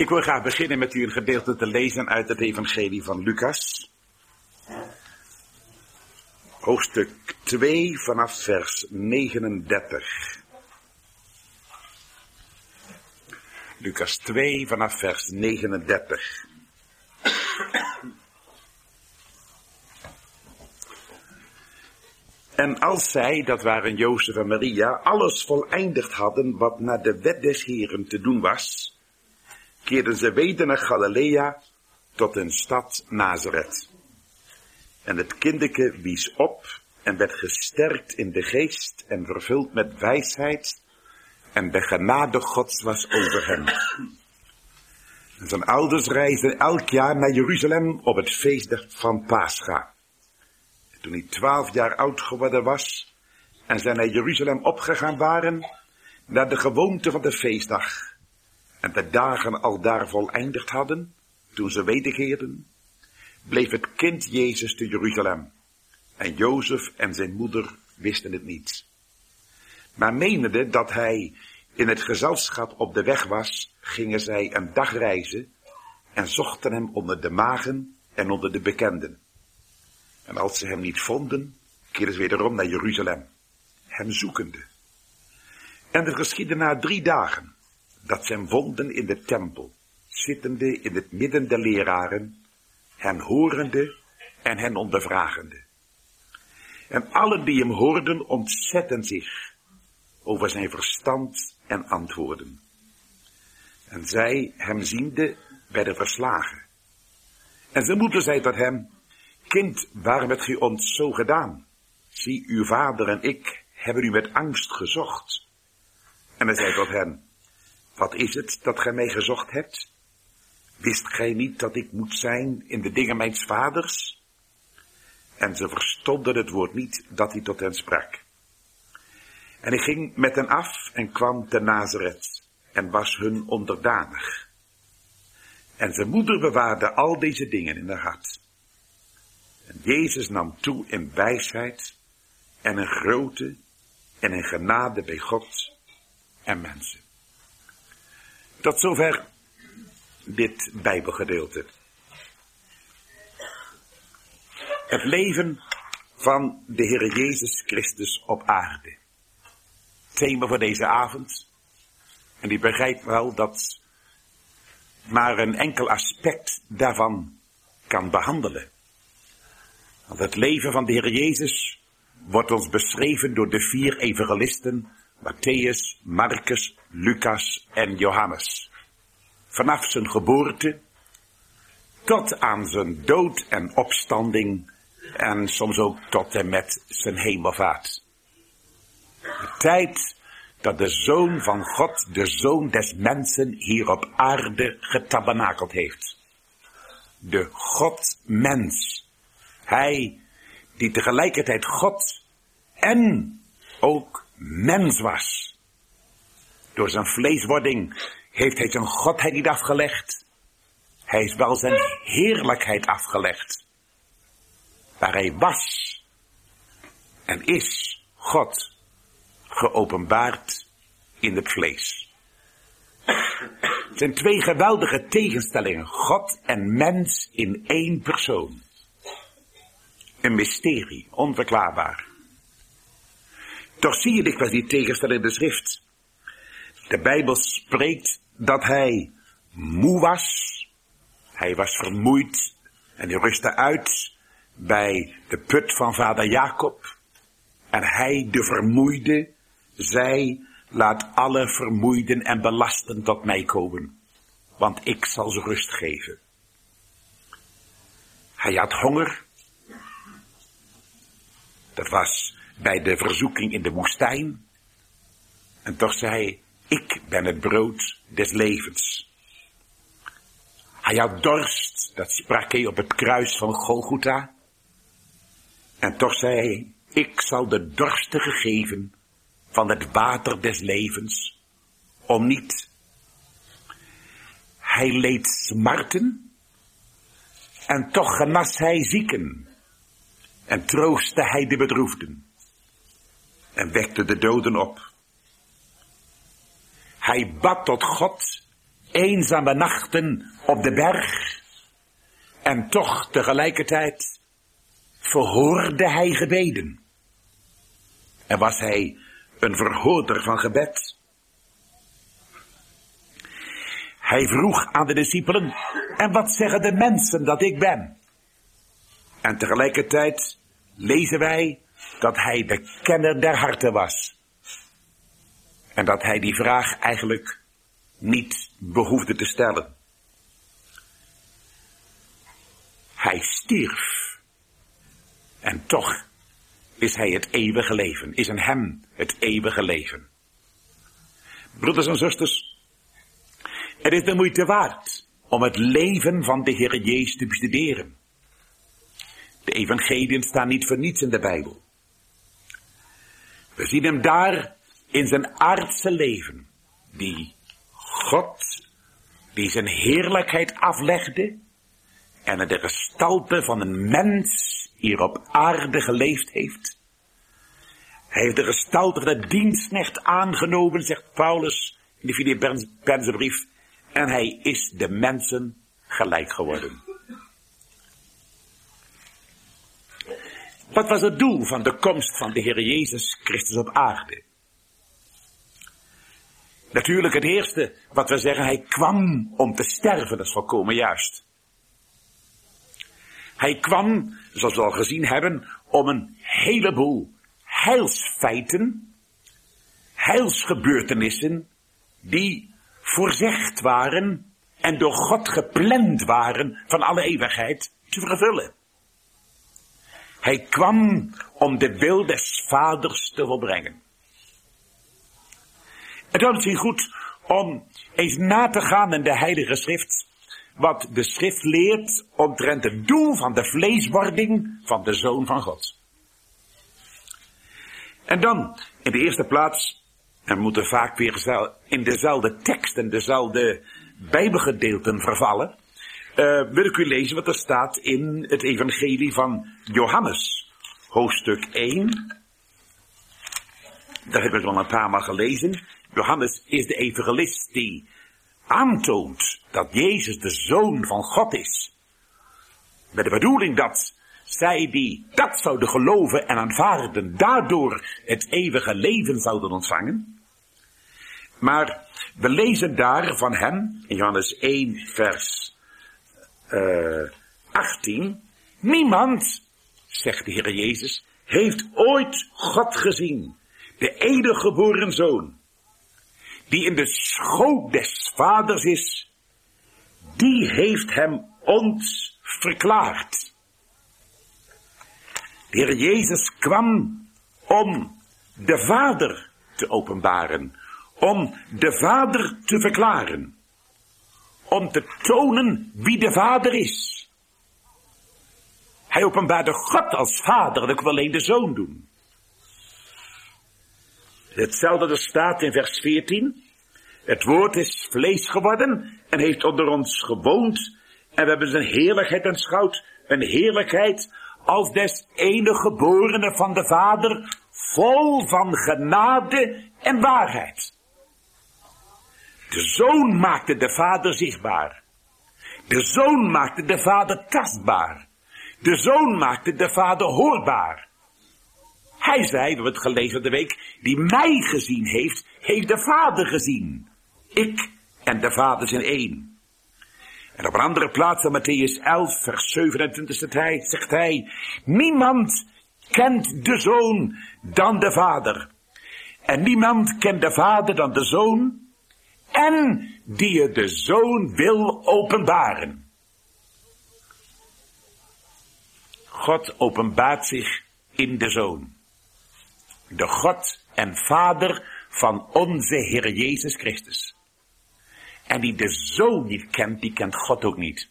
Ik wil graag beginnen met u een gedeelte te lezen uit het evangelie van Lucas. Hoofdstuk 2 vanaf vers 39. Lucas 2 vanaf vers 39. En als zij, dat waren Jozef en Maria, alles voleindigd hadden wat naar de wet des Heren te doen was, keerden ze weder naar Galilea tot hun stad Nazareth. En het kindeke wies op en werd gesterkt in de geest en vervuld met wijsheid, en de genade Gods was over hem. En zijn ouders reisden elk jaar naar Jeruzalem op het feest van Pascha. Toen hij 12 jaar oud geworden was en zij naar Jeruzalem opgegaan waren, naar de gewoonte van de feestdag, en de dagen al daar voleindigd hadden, toen ze wederkeerden, bleef het kind Jezus te Jeruzalem. En Jozef en zijn moeder wisten het niet. Maar menende dat hij in het gezelschap op de weg was, gingen zij een dag reizen en zochten hem onder de magen en onder de bekenden. En als ze hem niet vonden, keerden ze wederom naar Jeruzalem, hem zoekende. En het geschiedde na 3 dagen, dat ze hem vonden in de tempel, zittende in het midden der leraren, hen horende en hen ondervragende. En allen die hem hoorden ontzetten zich over zijn verstand en antwoorden. En zij, hem ziende, werden verslagen. En zijn moeder zei tot hem: Kind, waarom hebt gij ons zo gedaan? Zie, uw vader en ik hebben u met angst gezocht. En hij zei tot hen: Wat is het dat gij mij gezocht hebt? Wist gij niet dat ik moet zijn in de dingen mijns vaders? En ze verstonden het woord niet dat hij tot hen sprak. En hij ging met hen af en kwam te Nazareth en was hun onderdanig. En zijn moeder bewaarde al deze dingen in haar hart. En Jezus nam toe in wijsheid en een grote en een genade bij God en mensen. Tot zover dit Bijbelgedeelte. Het leven van de Heer Jezus Christus op aarde. Thema voor deze avond. En u begrijpt wel dat maar een enkel aspect daarvan kan behandelen. Want het leven van de Heer Jezus wordt ons beschreven door de 4 evangelisten, Matthäus, Marcus, Lucas en Johannes. Vanaf zijn geboorte tot aan zijn dood en opstanding en soms ook tot en met zijn hemelvaart. De tijd dat de Zoon van God, de Zoon des mensen, hier op aarde getabernakeld heeft. De God-mens. Hij die tegelijkertijd God en ook mens was. Door zijn vleeswording heeft hij zijn godheid niet afgelegd. Hij heeft wel zijn heerlijkheid afgelegd. Maar hij was en is God geopenbaard in het vlees. Het zijn 2 geweldige tegenstellingen. God en mens in 1 persoon. Een mysterie, onverklaarbaar. Toch zie je dikwijls die tegenstelling in de schrift. De Bijbel spreekt dat hij moe was. Hij was vermoeid en hij rustte uit bij de put van vader Jacob. En hij, de vermoeide, zei: Laat alle vermoeiden en belasten tot mij komen, want ik zal ze rust geven. Hij had honger. Dat was bij de verzoeking in de woestijn. En toch zei hij: Ik ben het brood des levens. Hij had dorst, dat sprak hij op het kruis van Golgotha. En toch zei hij: Ik zal de dorstige geven van het water des levens, om niet. Hij leed smarten, en toch genas hij zieken, en troostte hij de bedroefden, en wekte de doden op. Hij bad tot God eenzame nachten op de berg. En toch tegelijkertijd verhoorde hij gebeden. En was hij een verhoorder van gebed. Hij vroeg aan de discipelen, en wat zeggen de mensen dat ik ben? En tegelijkertijd lezen wij dat hij de kenner der harten was. En dat hij die vraag eigenlijk niet behoefde te stellen. Hij stierf. En toch is hij het eeuwige leven. Is in hem het eeuwige leven. Broeders en zusters, het is de moeite waard om het leven van de Heer Jezus te bestuderen. De evangeliën staan niet voor niets in de Bijbel. We zien hem daar in zijn aardse leven. Die God, die zijn heerlijkheid aflegde en in de gestalte van een mens hier op aarde geleefd heeft. Hij heeft de gestalte van de dienstknecht aangenomen, zegt Paulus in de Filippenzen brief. En hij is de mensen gelijk geworden. Wat was het doel van de komst van de Heer Jezus Christus op aarde? Natuurlijk het eerste wat we zeggen, hij kwam om te sterven, dat is volkomen juist. Hij kwam, zoals we al gezien hebben, om een heleboel heilsfeiten, heilsgebeurtenissen, die voorzegd waren en door God gepland waren van alle eeuwigheid te vervullen. Hij kwam om de wil des Vaders te volbrengen. Het was misschien goed om eens na te gaan in de Heilige Schrift, wat de Schrift leert omtrent het doel van de vleeswording van de Zoon van God. En dan, in de eerste plaats, en we moeten vaak weer in dezelfde teksten, dezelfde Bijbelgedeelten vervallen, wil ik u lezen wat er staat in het evangelie van Johannes, hoofdstuk 1. Dat heb ik al een paar maal gelezen. Johannes is de evangelist die aantoont dat Jezus de Zoon van God is. Met de bedoeling dat zij die dat zouden geloven en aanvaarden, daardoor het eeuwige leven zouden ontvangen. Maar we lezen daar van hem, in Johannes 1 vers 18. Niemand, zegt de Heer Jezus, heeft ooit God gezien, de enige geboren Zoon, die in de schoot des Vaders is, die heeft hem ons verklaard. De Heer Jezus kwam om de Vader te openbaren, om de Vader te verklaren, om te tonen wie de Vader is. Hij openbaarde God als Vader, dat kon alleen de Zoon doen. Hetzelfde er staat in vers 14. Het woord is vlees geworden en heeft onder ons gewoond. En we hebben zijn heerlijkheid aanschouwd. Een heerlijkheid als des enige geborene van de Vader, vol van genade en waarheid. De Zoon maakte de Vader zichtbaar. De Zoon maakte de Vader tastbaar. De Zoon maakte de Vader hoorbaar. Hij zei, we hebben het gelezen de week, die mij gezien heeft, heeft de Vader gezien. Ik en de Vader zijn één. En op een andere plaats in Mattheüs 11, vers 27 zegt hij, niemand kent de Zoon dan de Vader. En niemand kent de Vader dan de Zoon, en die het de Zoon wil openbaren. God openbaart zich in de Zoon. De God en Vader van onze Heer Jezus Christus. En die de Zoon niet kent, die kent God ook niet.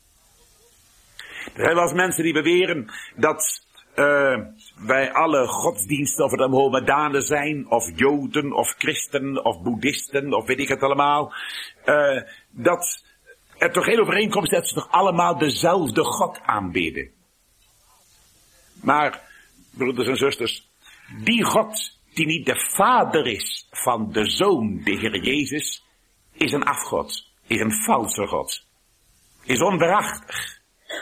Er zijn wel eens mensen die beweren dat bij alle godsdiensten, of het dan Mohammedanen zijn, of Joden, of Christen, of Boeddhisten, of weet ik het allemaal, dat er toch geen overeenkomst is dat ze toch allemaal dezelfde God aanbidden. Maar, broeders en zusters, die God die niet de Vader is van de Zoon, de Heer Jezus, is een afgod. is een valse God. Is onwaarachtig.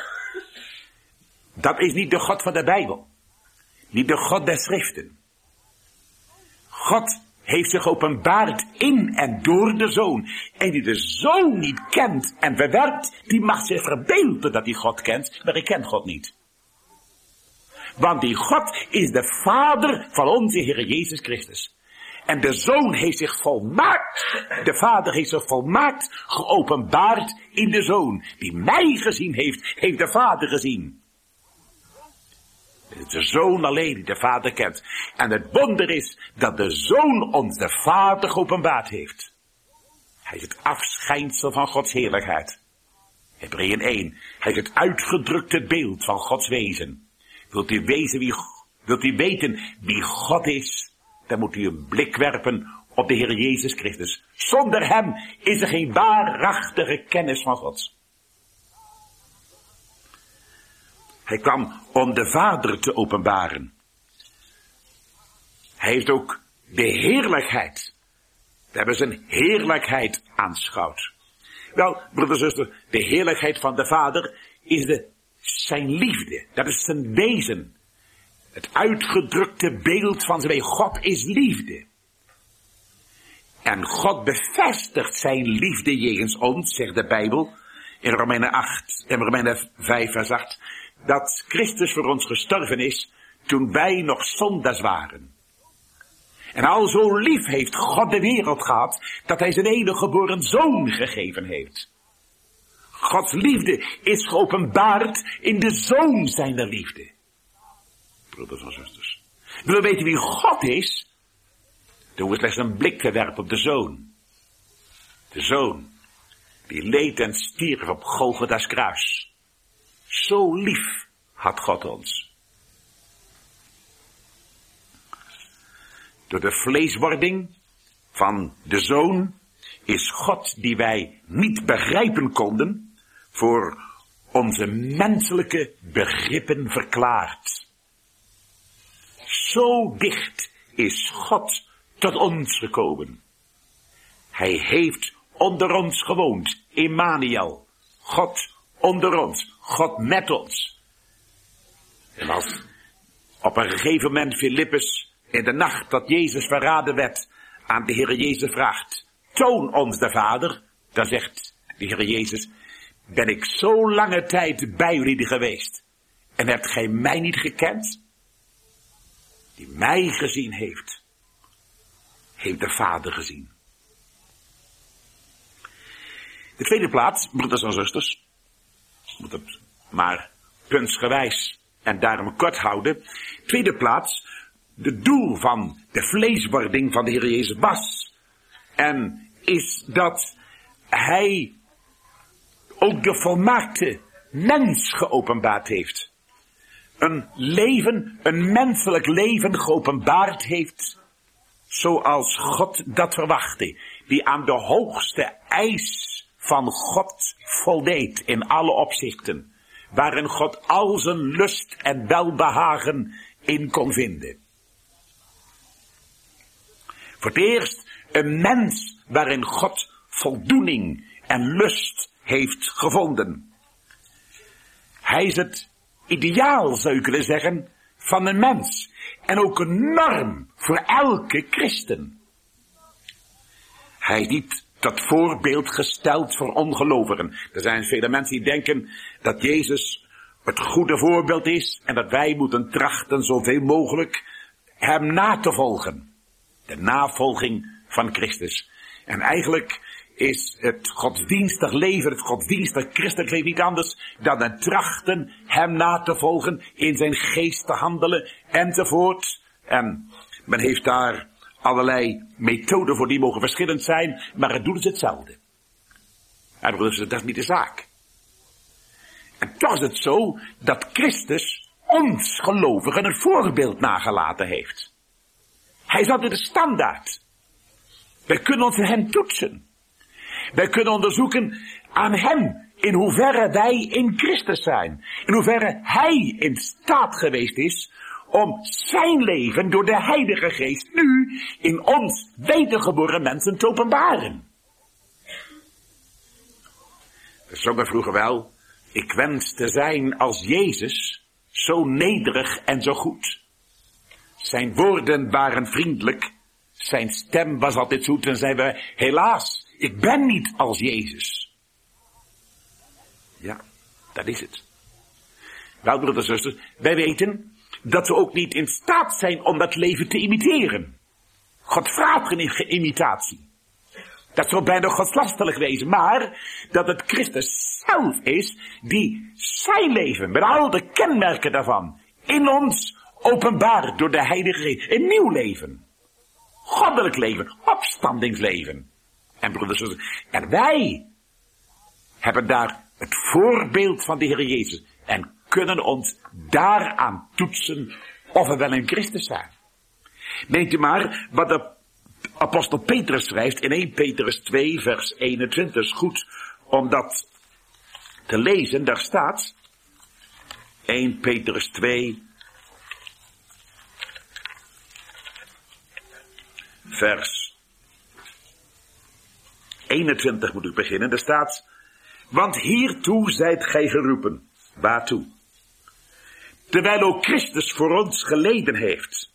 Dat is niet de God van de Bijbel. Niet de God der Schriften. God heeft zich openbaard in en door de Zoon. En die de Zoon niet kent en verwerpt, die mag zich verbeelden dat hij God kent, maar hij kent God niet. Want die God is de Vader van onze Heer Jezus Christus. En de Zoon heeft zich volmaakt, de Vader heeft zich volmaakt geopenbaard in de Zoon. Die mij gezien heeft, heeft de Vader gezien. Het is de Zoon alleen die de Vader kent. En het wonder is dat de Zoon ons de Vader geopenbaard heeft. Hij is het afschijnsel van Gods heerlijkheid. Hebreeën 1. Hij is het uitgedrukte beeld van Gods wezen. Wilt u weten wie God is, dan moet u een blik werpen op de Heer Jezus Christus. Zonder hem is er geen waarachtige kennis van God. Hij kwam om de Vader te openbaren. Hij heeft ook de heerlijkheid. We hebben zijn heerlijkheid aanschouwd. Wel, broeder en zuster, de heerlijkheid van de Vader is zijn liefde. Dat is zijn wezen. Het uitgedrukte beeld van zijn wezen. God is liefde. En God bevestigt zijn liefde jegens ons, zegt de Bijbel, in Romeinen 5 vers 8, dat Christus voor ons gestorven is, toen wij nog zondaars waren. En al zo lief heeft God de wereld gehad, dat hij zijn enige geboren zoon gegeven heeft. Gods liefde is geopenbaard in de zoon zijner liefde. Broeders en zusters. Willen we weten wie God is? Dan hoeven we slechts een blik te werpen op de zoon. De zoon, die leed en stierf op Golgotha's kruis. Zo lief had God ons. Door de vleeswording van de Zoon is God, die wij niet begrijpen konden, voor onze menselijke begrippen verklaard. Zo dicht is God tot ons gekomen. Hij heeft onder ons gewoond, Emmanuel, God onder ons, God met ons. En als op een gegeven moment Filippus in de nacht dat Jezus verraden werd aan de Heer Jezus vraagt, toon ons de Vader, dan zegt de Heer Jezus, ben ik zo lange tijd bij jullie geweest en hebt gij mij niet gekend? Die mij gezien heeft, heeft de Vader gezien. De tweede plaats, broeders en zusters, ik moet het maar puntsgewijs en daarom kort houden. Tweede plaats, de doel van de vleeswording van de Heer Jezus was. En is dat hij ook de volmaakte mens geopenbaard heeft. Een leven, een menselijk leven geopenbaard heeft, zoals God dat verwachtte. Die aan de hoogste eis van God voldeed in alle opzichten. Waarin God al zijn lust en welbehagen in kon vinden. Voor het eerst een mens waarin God voldoening en lust heeft gevonden. Hij is het ideaal, zou je kunnen zeggen, van een mens. En ook een norm voor elke christen. Hij is niet tot voorbeeld gesteld voor ongelovigen. Er zijn vele mensen die denken dat Jezus het goede voorbeeld is en dat wij moeten trachten zoveel mogelijk hem na te volgen. De navolging van Christus. En eigenlijk is het godsdienstig leven, het godsdienstig christelijk leven niet anders dan het trachten hem na te volgen, in zijn geest te handelen enzovoort. En men heeft daar allerlei methoden voor, die mogen verschillend zijn, maar het doel is hetzelfde. En dat is niet de zaak. En toch is het zo dat Christus ons gelovigen een voorbeeld nagelaten heeft. Hij is altijd de standaard. Wij kunnen ons aan hem toetsen. Wij kunnen onderzoeken aan hem in hoeverre wij in Christus zijn. In hoeverre hij in staat geweest is om zijn leven door de Heilige Geest nu in ons wedergeboren mensen te openbaren. We zongen vroeger wel, ik wens te zijn als Jezus, zo nederig en zo goed. Zijn woorden waren vriendelijk, zijn stem was altijd zoet en zeiden we, helaas, ik ben niet als Jezus. Ja, dat is het. Wel, broeders en zusters, wij weten dat we ook niet in staat zijn om dat leven te imiteren. God vraagt geen imitatie. Dat zou bijna godslastelijk wezen, maar dat het Christus zelf is die zijn leven, met al de kenmerken daarvan, in ons openbaart door de Heilige Geest. Een nieuw leven. Goddelijk leven, opstandingsleven. En broeders en zusters, en wij hebben daar het voorbeeld van de Heer Jezus en kunnen ons daaraan toetsen of we wel in Christus zijn. Neemt u maar wat de apostel Petrus schrijft in 1 Petrus 2 vers 21. Is goed om dat te lezen. Daar staat 1 Petrus 2 vers 21 moet ik beginnen. Daar staat, want hiertoe zijt gij geroepen. Waartoe? Terwijl ook Christus voor ons geleden heeft.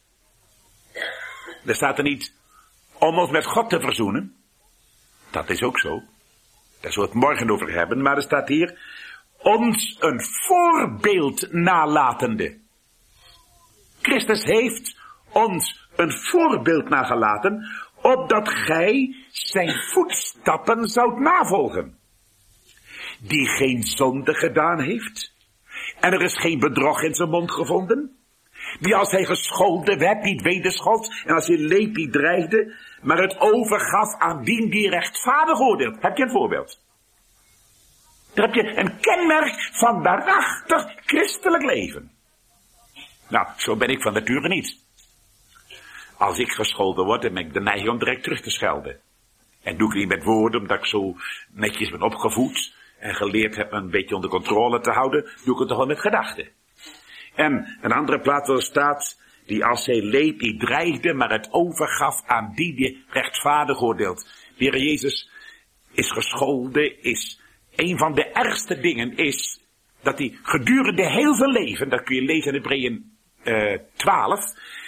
Er staat er niet om ons met God te verzoenen. Dat is ook zo. Daar zullen we het morgen over hebben. Maar er staat hier, ons een voorbeeld nalatende. Christus heeft ons een voorbeeld nagelaten, opdat gij zijn voetstappen zoudt navolgen. Die geen zonde gedaan heeft. En er is geen bedrog in zijn mond gevonden. Die als hij gescholden werd niet wederschold. En als hij leed niet dreigde. Maar het overgaf aan die rechtvaardig oordeelt. Heb je een voorbeeld? Daar heb je een kenmerk van waarachtig christelijk leven. Nou, zo ben ik van nature niet. Als ik gescholden word, dan ben ik de neiging om direct terug te schelden. En doe ik niet met woorden, omdat ik zo netjes ben opgevoed en geleerd heb me een beetje onder controle te houden, doe ik het toch wel met gedachten. En een andere plaats waar staat, die als hij leed niet dreigde, maar het overgaf aan die rechtvaardig oordeelt. De Heer Jezus is gescholden, is een van de ergste dingen is, dat hij gedurende heel zijn leven, dat kun je lezen in Hebreeën 12,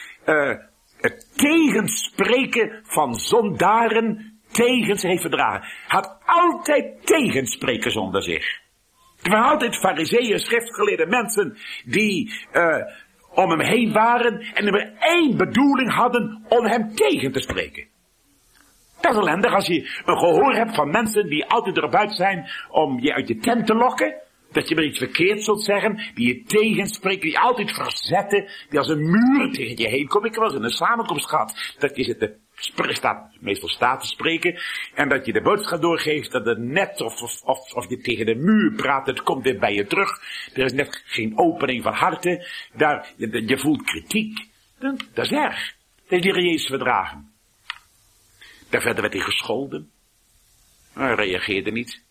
het tegenspreken van zondaren tegen zich heeft verdragen. Hij had altijd tegenspreken zonder zich. Er waren altijd farizeeën, schriftgeleerde mensen die om hem heen waren en er één bedoeling hadden om hem tegen te spreken. Dat is ellendig als je een gehoor hebt van mensen die altijd erop uit zijn om je uit je tent te lokken. Dat je maar iets verkeerd zult zeggen, die je tegenspreken, die altijd verzetten, die als een muur tegen je heen komen. Ik heb wel eens in een samenkomst gehad, dat je zit te meestal staat te spreken, en dat je de boodschap doorgeeft, dat het net of je tegen de muur praat, het komt weer bij je terug. Er is net geen opening van harten, je voelt kritiek. Dat is erg. Dat is de Heer Jezus verdragen. Daar verder werd hij gescholden. Hij reageerde niet.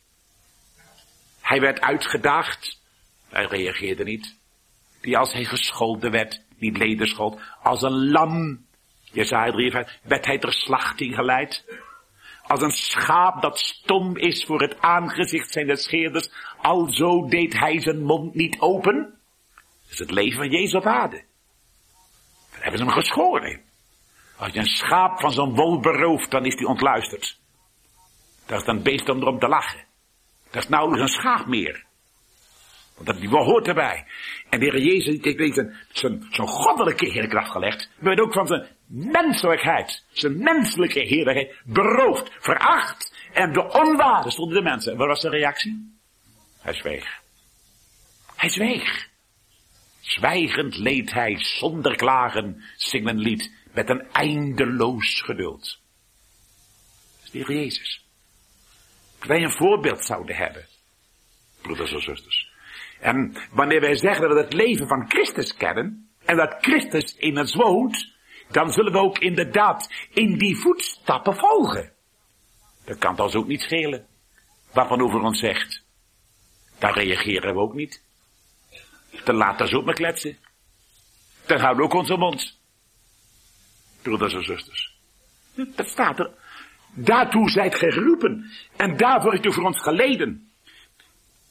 Hij werd uitgedaagd. Hij reageerde niet. Die als hij gescholden werd, niet lederschold, als een lam, Jesaja 53, werd hij ter slachting geleid. Als een schaap dat stom is voor het aangezicht zijn des scheerders, alzo deed hij zijn mond niet open. Dat is het leven van Jezus op aarde. Daar hebben ze hem geschoren. Als je een schaap van zo'n wol berooft, dan is hij ontluisterd. Dat is dan beest om erom te lachen. Dat is nauwelijks een schaap meer. Want die hoort erbij. En de Heer Jezus heeft zijn goddelijke heerlijkheid afgelegd. Maar werd ook van zijn menselijkheid, zijn menselijke heerlijkheid beroofd, veracht. En de onwaarde stonden de mensen. Wat was de reactie? Hij zweeg. Hij zweeg. Zwijgend leed hij zonder klagen, zingen lied, met een eindeloos geduld. Dat is de Heer Jezus. Dat wij een voorbeeld zouden hebben, broeders en zusters. En wanneer wij zeggen dat we het leven van Christus kennen, en dat Christus in ons woont, dan zullen we ook inderdaad in die voetstappen volgen. Dat kan ons ook niet schelen, wat men over ons zegt. Daar reageren we ook niet. Dan laten ze ook maar kletsen. Dan houden we ook onze mond. Broeders en zusters. Dat staat er. Daartoe zijt gij geroepen. En daarvoor is u voor ons geleden.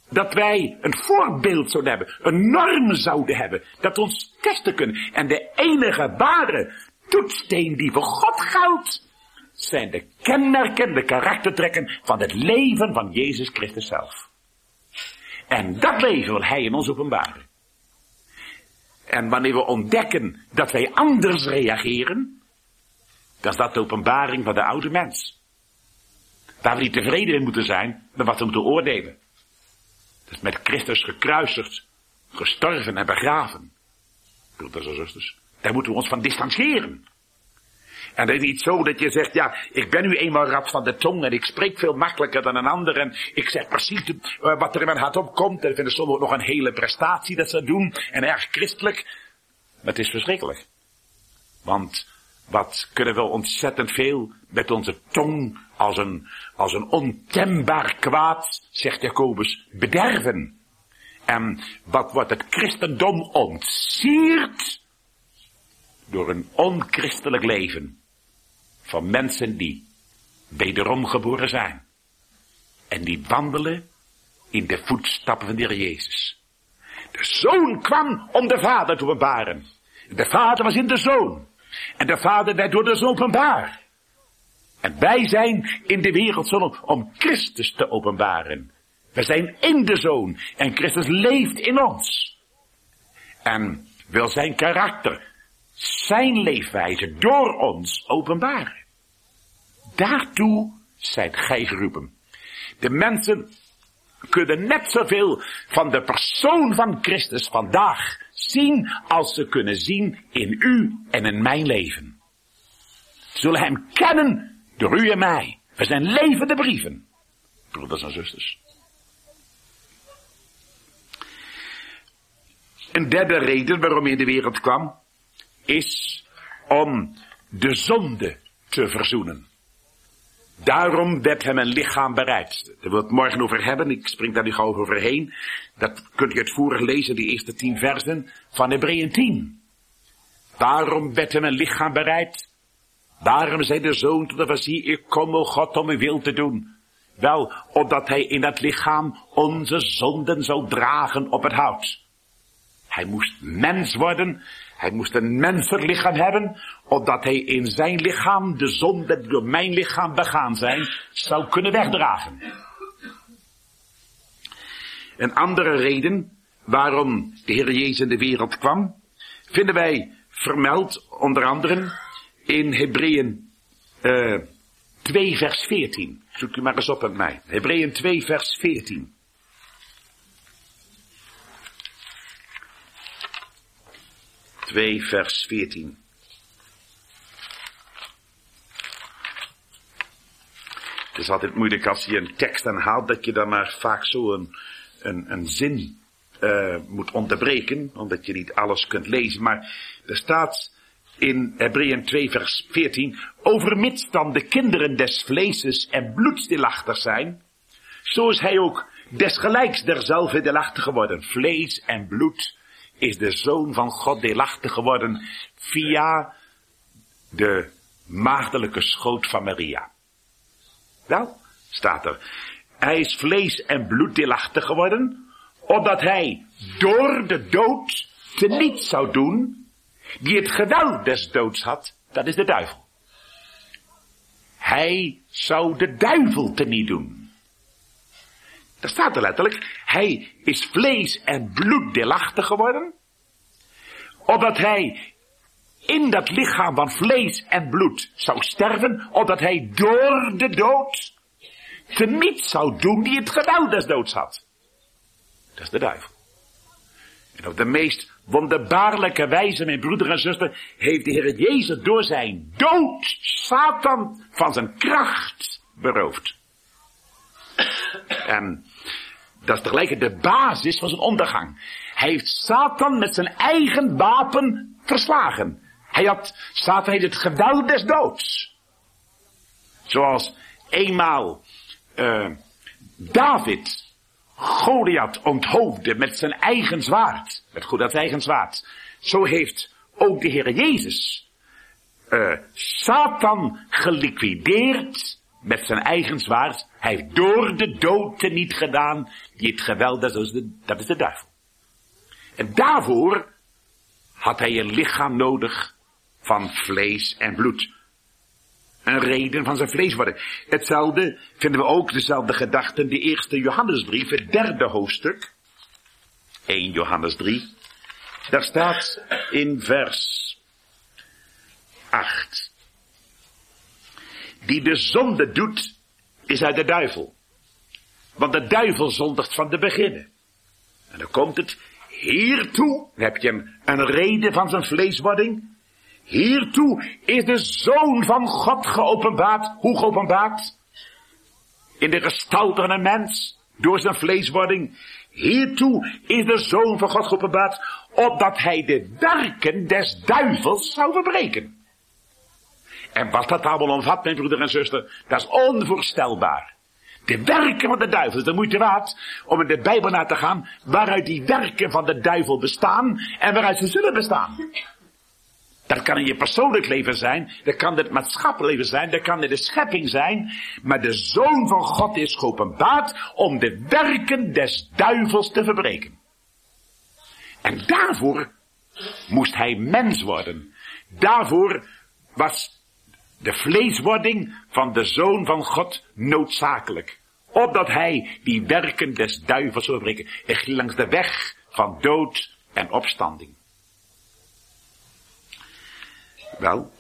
Dat wij een voorbeeld zouden hebben, een norm zouden hebben, dat ons testen kunnen. En de enige ware toetssteen die voor God geldt, zijn de kenmerken, de karaktertrekken van het leven van Jezus Christus zelf. En dat leven wil hij in ons openbaren. En wanneer we ontdekken dat wij anders reageren, dan is dat de openbaring van de oude mens. Waar we niet tevreden in moeten zijn, maar wat we moeten oordelen. Dat is met Christus gekruisigd, gestorven en begraven. Broeders en zusters, daar moeten we ons van distancieren. En het is niet zo dat je zegt, ja, ik ben nu eenmaal rad van de tong en ik spreek veel makkelijker dan een ander en ik zeg precies wat er in mijn hart opkomt. En ik vind het soms ook nog een hele prestatie dat ze doen en erg christelijk. Maar het is verschrikkelijk. Want wat kunnen we ontzettend veel met onze tong als een ontembaar kwaad, zegt Jacobus, bederven. En wat wordt het christendom ontsierd door een onchristelijk leven van mensen die wederom geboren zijn. En die wandelen in de voetstappen van de Heer Jezus. De Zoon kwam om de Vader te openbaren. De Vader was in de Zoon. En de Vader werd door de Zoon openbaar. En wij zijn in de wereld om Christus te openbaren. We zijn in de Zoon. En Christus leeft in ons. En wil zijn karakter, zijn leefwijze door ons openbaren. Daartoe zijt gij geroepen. De mensen kunnen net zoveel van de persoon van Christus vandaag zien als ze kunnen zien in u en in mijn leven. Ze zullen hem kennen door u en mij. We zijn levende brieven, broeders en zusters. Een derde reden waarom hij in de wereld kwam, is om de zonde te verzoenen. Daarom werd hem een lichaam bereid. Daar wil ik het morgen over hebben. Ik spring daar nu gauw overheen. Dat kunt u uitvoerig lezen, die eerste 10 versen van Hebreeën 10. Daarom werd hem een lichaam bereid. Daarom zei de Zoon tot de Versie, ik kom, o God, om uw wil te doen. Wel, opdat hij in dat lichaam onze zonden zou dragen op het hout. Hij moest mens worden. Hij moest een menselijk lichaam hebben, opdat hij in zijn lichaam de zonden die door mijn lichaam begaan zijn, zou kunnen wegdragen. Een andere reden waarom de Heer Jezus in de wereld kwam, vinden wij vermeld onder andere in Hebreeën 2 vers 14. Zoek u maar eens op met mij. Hebreeën 2 vers 14. Vers 14. Het is altijd moeilijk als je een tekst aanhaalt, dat je dan maar vaak zo een zin moet onderbreken, omdat je niet alles kunt lezen. Maar er staat in Hebreeën 2 vers 14, overmits dan de kinderen des vleeses en bloeds deelachtig zijn, zo is hij ook desgelijks derzelfde deelachtig geworden. Vlees en bloed is de Zoon van God deelachtig geworden via de maagdelijke schoot van Maria. Wel, staat er. Hij is vlees en bloed deelachtig geworden, opdat hij door de dood teniet zou doen, die het geweld des doods had, dat is de duivel. Hij zou de duivel teniet doen. Daar staat er letterlijk, hij is vlees en bloed deelachtig geworden, opdat hij in dat lichaam van vlees en bloed zou sterven, opdat hij door de dood teniet zou doen die het geweld des doods had. Dat is de duivel. En op de meest wonderbaarlijke wijze, mijn broeder en zuster, heeft de Heer Jezus door zijn dood Satan van zijn kracht beroofd. En dat is tegelijk de basis van zijn ondergang. Hij heeft Satan met zijn eigen wapen verslagen. Satan heeft het geweld des doods. Zoals eenmaal David Goliath onthoofde met zijn eigen zwaard. Met Goliaths eigen zwaard. Zo heeft ook de Heer Jezus Satan geliquideerd met zijn eigen zwaard. Hij heeft door de dood teniet gedaan die het geweld, dat is de duivel. En daarvoor had hij een lichaam nodig van vlees en bloed. Een reden van zijn vleeswording. Hetzelfde vinden we ook, dezelfde gedachte in de eerste Johannesbrief, het 3e hoofdstuk. 1 Johannes 3. Daar staat in vers 8. Die de zonde doet, is uit de duivel. Want de duivel zondigt van de beginnen. En dan komt het hiertoe, dan heb je een reden van zijn vleeswording. Hiertoe is de Zoon van God geopenbaard. Hoe geopenbaard? In de gestalte van een mens, door zijn vleeswording. Hiertoe is de Zoon van God geopenbaard, opdat hij de werken des duivels zou verbreken. En wat dat allemaal omvat, mijn broeder en zuster, dat is onvoorstelbaar. De werken van de duivel, is de moeite waard om in de Bijbel naar te gaan, waaruit die werken van de duivel bestaan en waaruit ze zullen bestaan. Dat kan in je persoonlijk leven zijn, dat kan in het maatschappelijk leven zijn, dat kan in de schepping zijn, maar de Zoon van God is geopenbaard om de werken des duivels te verbreken. En daarvoor moest hij mens worden. Daarvoor was de vleeswording van de Zoon van God noodzakelijk. Opdat hij die werken des duivels zou verbreken. Hij ging langs de weg van dood en opstanding. Wel,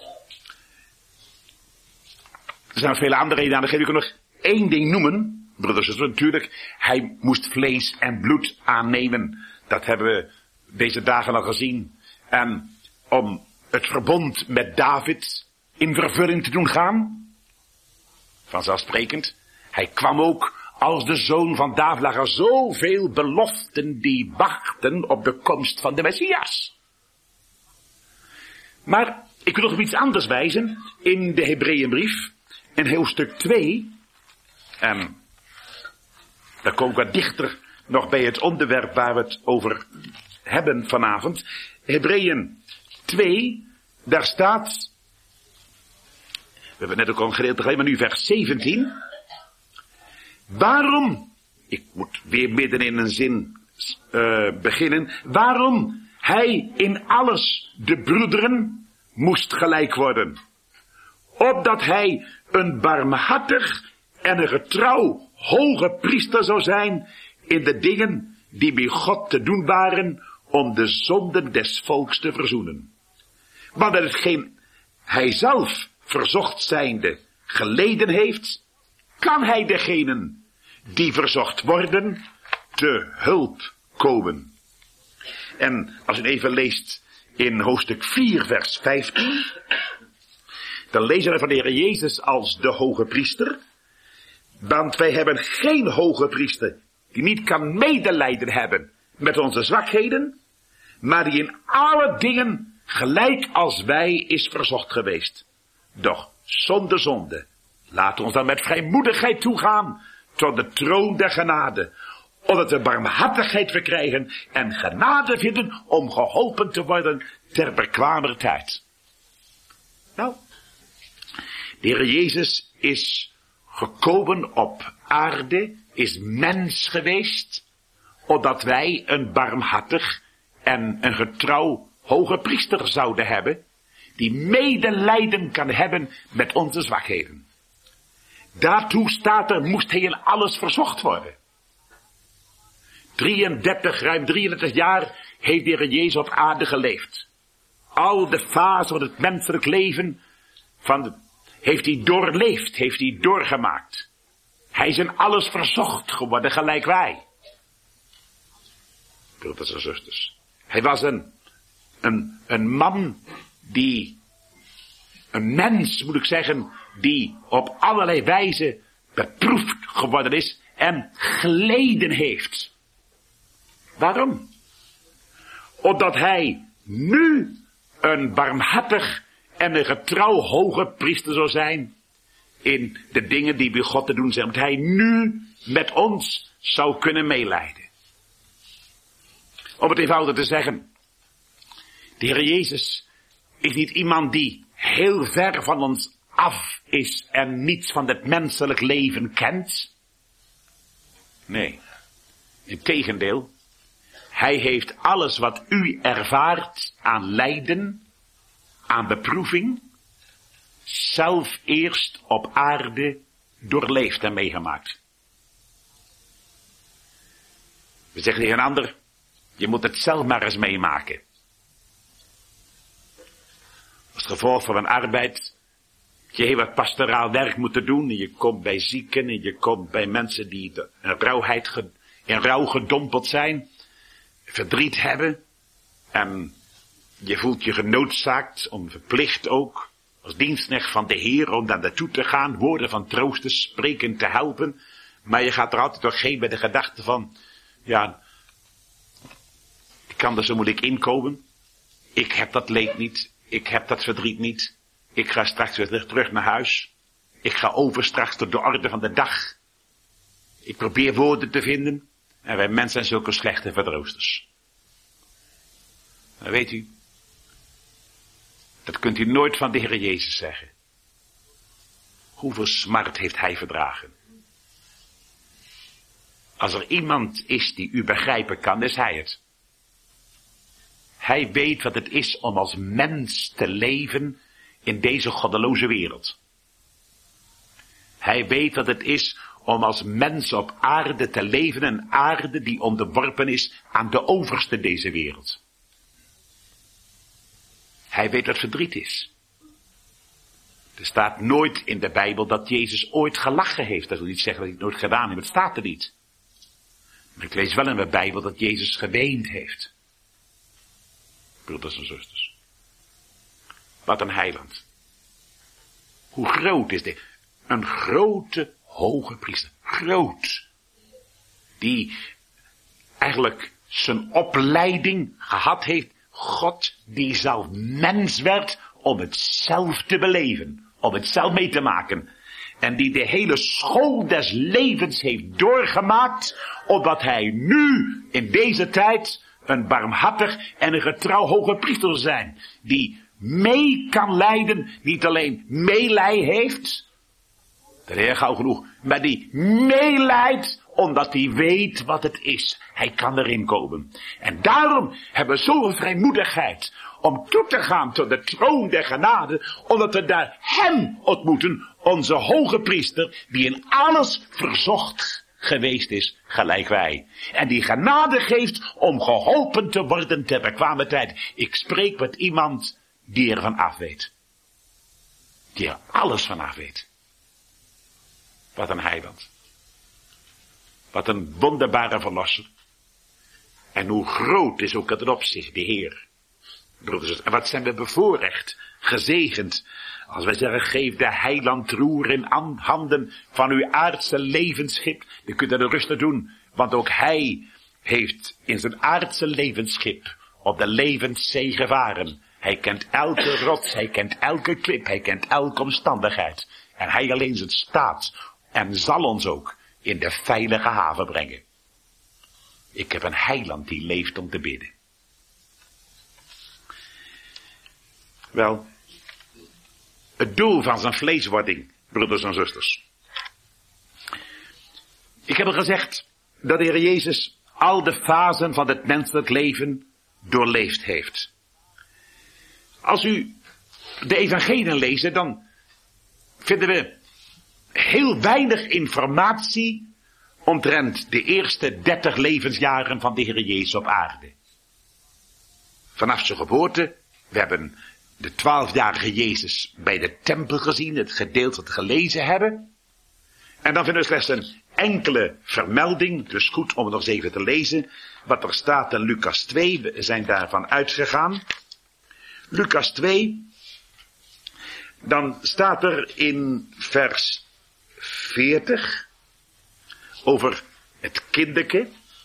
er zijn vele andere redenen aan. Dan geef ik nog één ding noemen. Broeders en zusters, natuurlijk, hij moest vlees en bloed aannemen. Dat hebben we deze dagen al gezien. En om het verbond met David in vervulling te doen gaan. Vanzelfsprekend. Hij kwam ook als de zoon van David. Lagen zoveel beloften die wachten op de komst van de Messias. Maar ik wil nog op iets anders wijzen. In de Hebreeënbrief. In hoofdstuk 2. En daar kom ik wat dichter nog bij het onderwerp waar we het over hebben vanavond. Hebreeën 2. Daar staat. We hebben het net ook al een gedeelte gelezen, maar nu vers 17. Waarom, ik moet weer midden in een zin beginnen. Waarom hij in alles de broederen moest gelijk worden. Opdat hij een barmhartig en een getrouw hoge priester zou zijn in de dingen die bij God te doen waren om de zonden des volks te verzoenen. Want dat hetgeen hij zelf verzocht zijnde geleden heeft, kan hij degenen die verzocht worden te hulp komen. En als u even leest in hoofdstuk 4 vers 15, dan lezen we van de Heer Jezus als de hoge priester. Want wij hebben geen hoge priester die niet kan medelijden hebben met onze zwakheden, maar die in alle dingen gelijk als wij is verzocht geweest. Doch zonder zonde, laat ons dan met vrijmoedigheid toegaan tot de troon der genade, opdat we barmhartigheid verkrijgen en genade vinden om geholpen te worden ter bekwamer tijd. Nou, de Heer Jezus is gekomen op aarde, is mens geweest, opdat wij een barmhartig en een getrouw hoge priester zouden hebben, die medelijden kan hebben met onze zwakheden. Daartoe staat er, moest hij in alles verzocht worden. Ruim 33 jaar heeft de Heer Jezus op aarde geleefd. Al de fasen van het menselijk leven heeft hij doorleefd, heeft hij doorgemaakt. Hij is in alles verzocht geworden, gelijk wij. Broeders en zusters. Hij was een man een mens moet ik zeggen, die op allerlei wijze beproefd geworden is en geleden heeft. Waarom? Omdat hij nu een barmhartig en een getrouw hoge priester zou zijn in de dingen die bij God te doen zijn. Omdat hij nu met ons zou kunnen meelijden. Om het eenvoudig te zeggen, de Heer Jezus is niet iemand die heel ver van ons af is en niets van het menselijk leven kent. Nee, integendeel. Hij heeft alles wat u ervaart aan lijden, aan beproeving, zelf eerst op aarde doorleefd en meegemaakt. We zeggen tegen een ander, je moet het zelf maar eens meemaken. Als gevolg van een arbeid, je heel wat pastoraal werk moeten doen, en je komt bij zieken, en je komt bij mensen die in rouw gedompeld zijn, verdriet hebben, en je voelt je genoodzaakt, verplicht ook, als dienstknecht van de Heer, om daar naartoe te gaan, woorden van troost te spreken, te helpen, maar je gaat er altijd doorheen met de gedachte van, ja, ik kan er zo moeilijk inkomen, ik heb dat leed niet, ik heb dat verdriet niet, ik ga straks weer terug naar huis, ik ga over straks tot de orde van de dag, ik probeer woorden te vinden, en wij mensen zijn zulke slechte vertroosters. Dan weet u, dat kunt u nooit van de Heer Jezus zeggen. Hoeveel smart heeft hij verdragen? Als er iemand is die u begrijpen kan, is hij het. Hij weet wat het is om als mens te leven in deze goddeloze wereld. Hij weet wat het is om als mens op aarde te leven, een aarde die onderworpen is aan de overste deze wereld. Hij weet wat verdriet is. Er staat nooit in de Bijbel dat Jezus ooit gelachen heeft. Dat wil niet zeggen dat hij het nooit gedaan heeft. Het staat er niet. Maar ik lees wel in de Bijbel dat Jezus geweend heeft. Broeders en zusters. Wat een heiland. Hoe groot is dit? Een grote hoge priester. Groot. Die eigenlijk zijn opleiding gehad heeft. God die zelf mens werd om het zelf te beleven. Om het zelf mee te maken. En die de hele school des levens heeft doorgemaakt. Opdat hij nu in deze tijd een barmhartig en een getrouw hoge priester zal zijn. Die mee kan lijden. Niet alleen meelij heeft. Dat is gauw genoeg. Maar die meelijdt omdat hij weet wat het is. Hij kan erin komen. En daarom hebben we zoveel vrijmoedigheid om toe te gaan tot de troon der genade, omdat we daar hem ontmoeten, onze hoge priester, die in alles verzocht geweest is, gelijk wij. En die genade geeft om geholpen te worden ter bekwame tijd. Ik spreek met iemand die er van af weet. Die er alles van af weet. Wat een heiland. Wat een wonderbare verlosser. En hoe groot is ook het opzicht, de Heer. Broeders, en wat zijn we bevoorrecht, gezegend, als wij zeggen, geef de heiland roer in handen van uw aardse levensschip. Dan kunt u er rustig doen, want ook hij heeft in zijn aardse levensschip op de levenszee gevaren. Hij kent elke rots, hij kent elke klip, hij kent elke omstandigheid. En hij alleen zijn staat en zal ons ook in de veilige haven brengen. Ik heb een heiland die leeft om te bidden. Wel, het doel van zijn vleeswording, broeders en zusters. Ik heb al gezegd dat de Heer Jezus al de fasen van het menselijk leven doorleefd heeft. Als u de evangeliën leest, dan vinden we heel weinig informatie omtrent de eerste 30 levensjaren van de Heer Jezus op aarde. Vanaf zijn geboorte, we hebben de 12-jarige Jezus bij de tempel gezien, het gedeelte dat we gelezen hebben. En dan vinden we slechts een enkele vermelding, dus goed om het nog eens even te lezen, wat er staat in Lucas 2, we zijn daarvan uitgegaan. Lucas 2, dan staat er in vers 40 over het kinderke.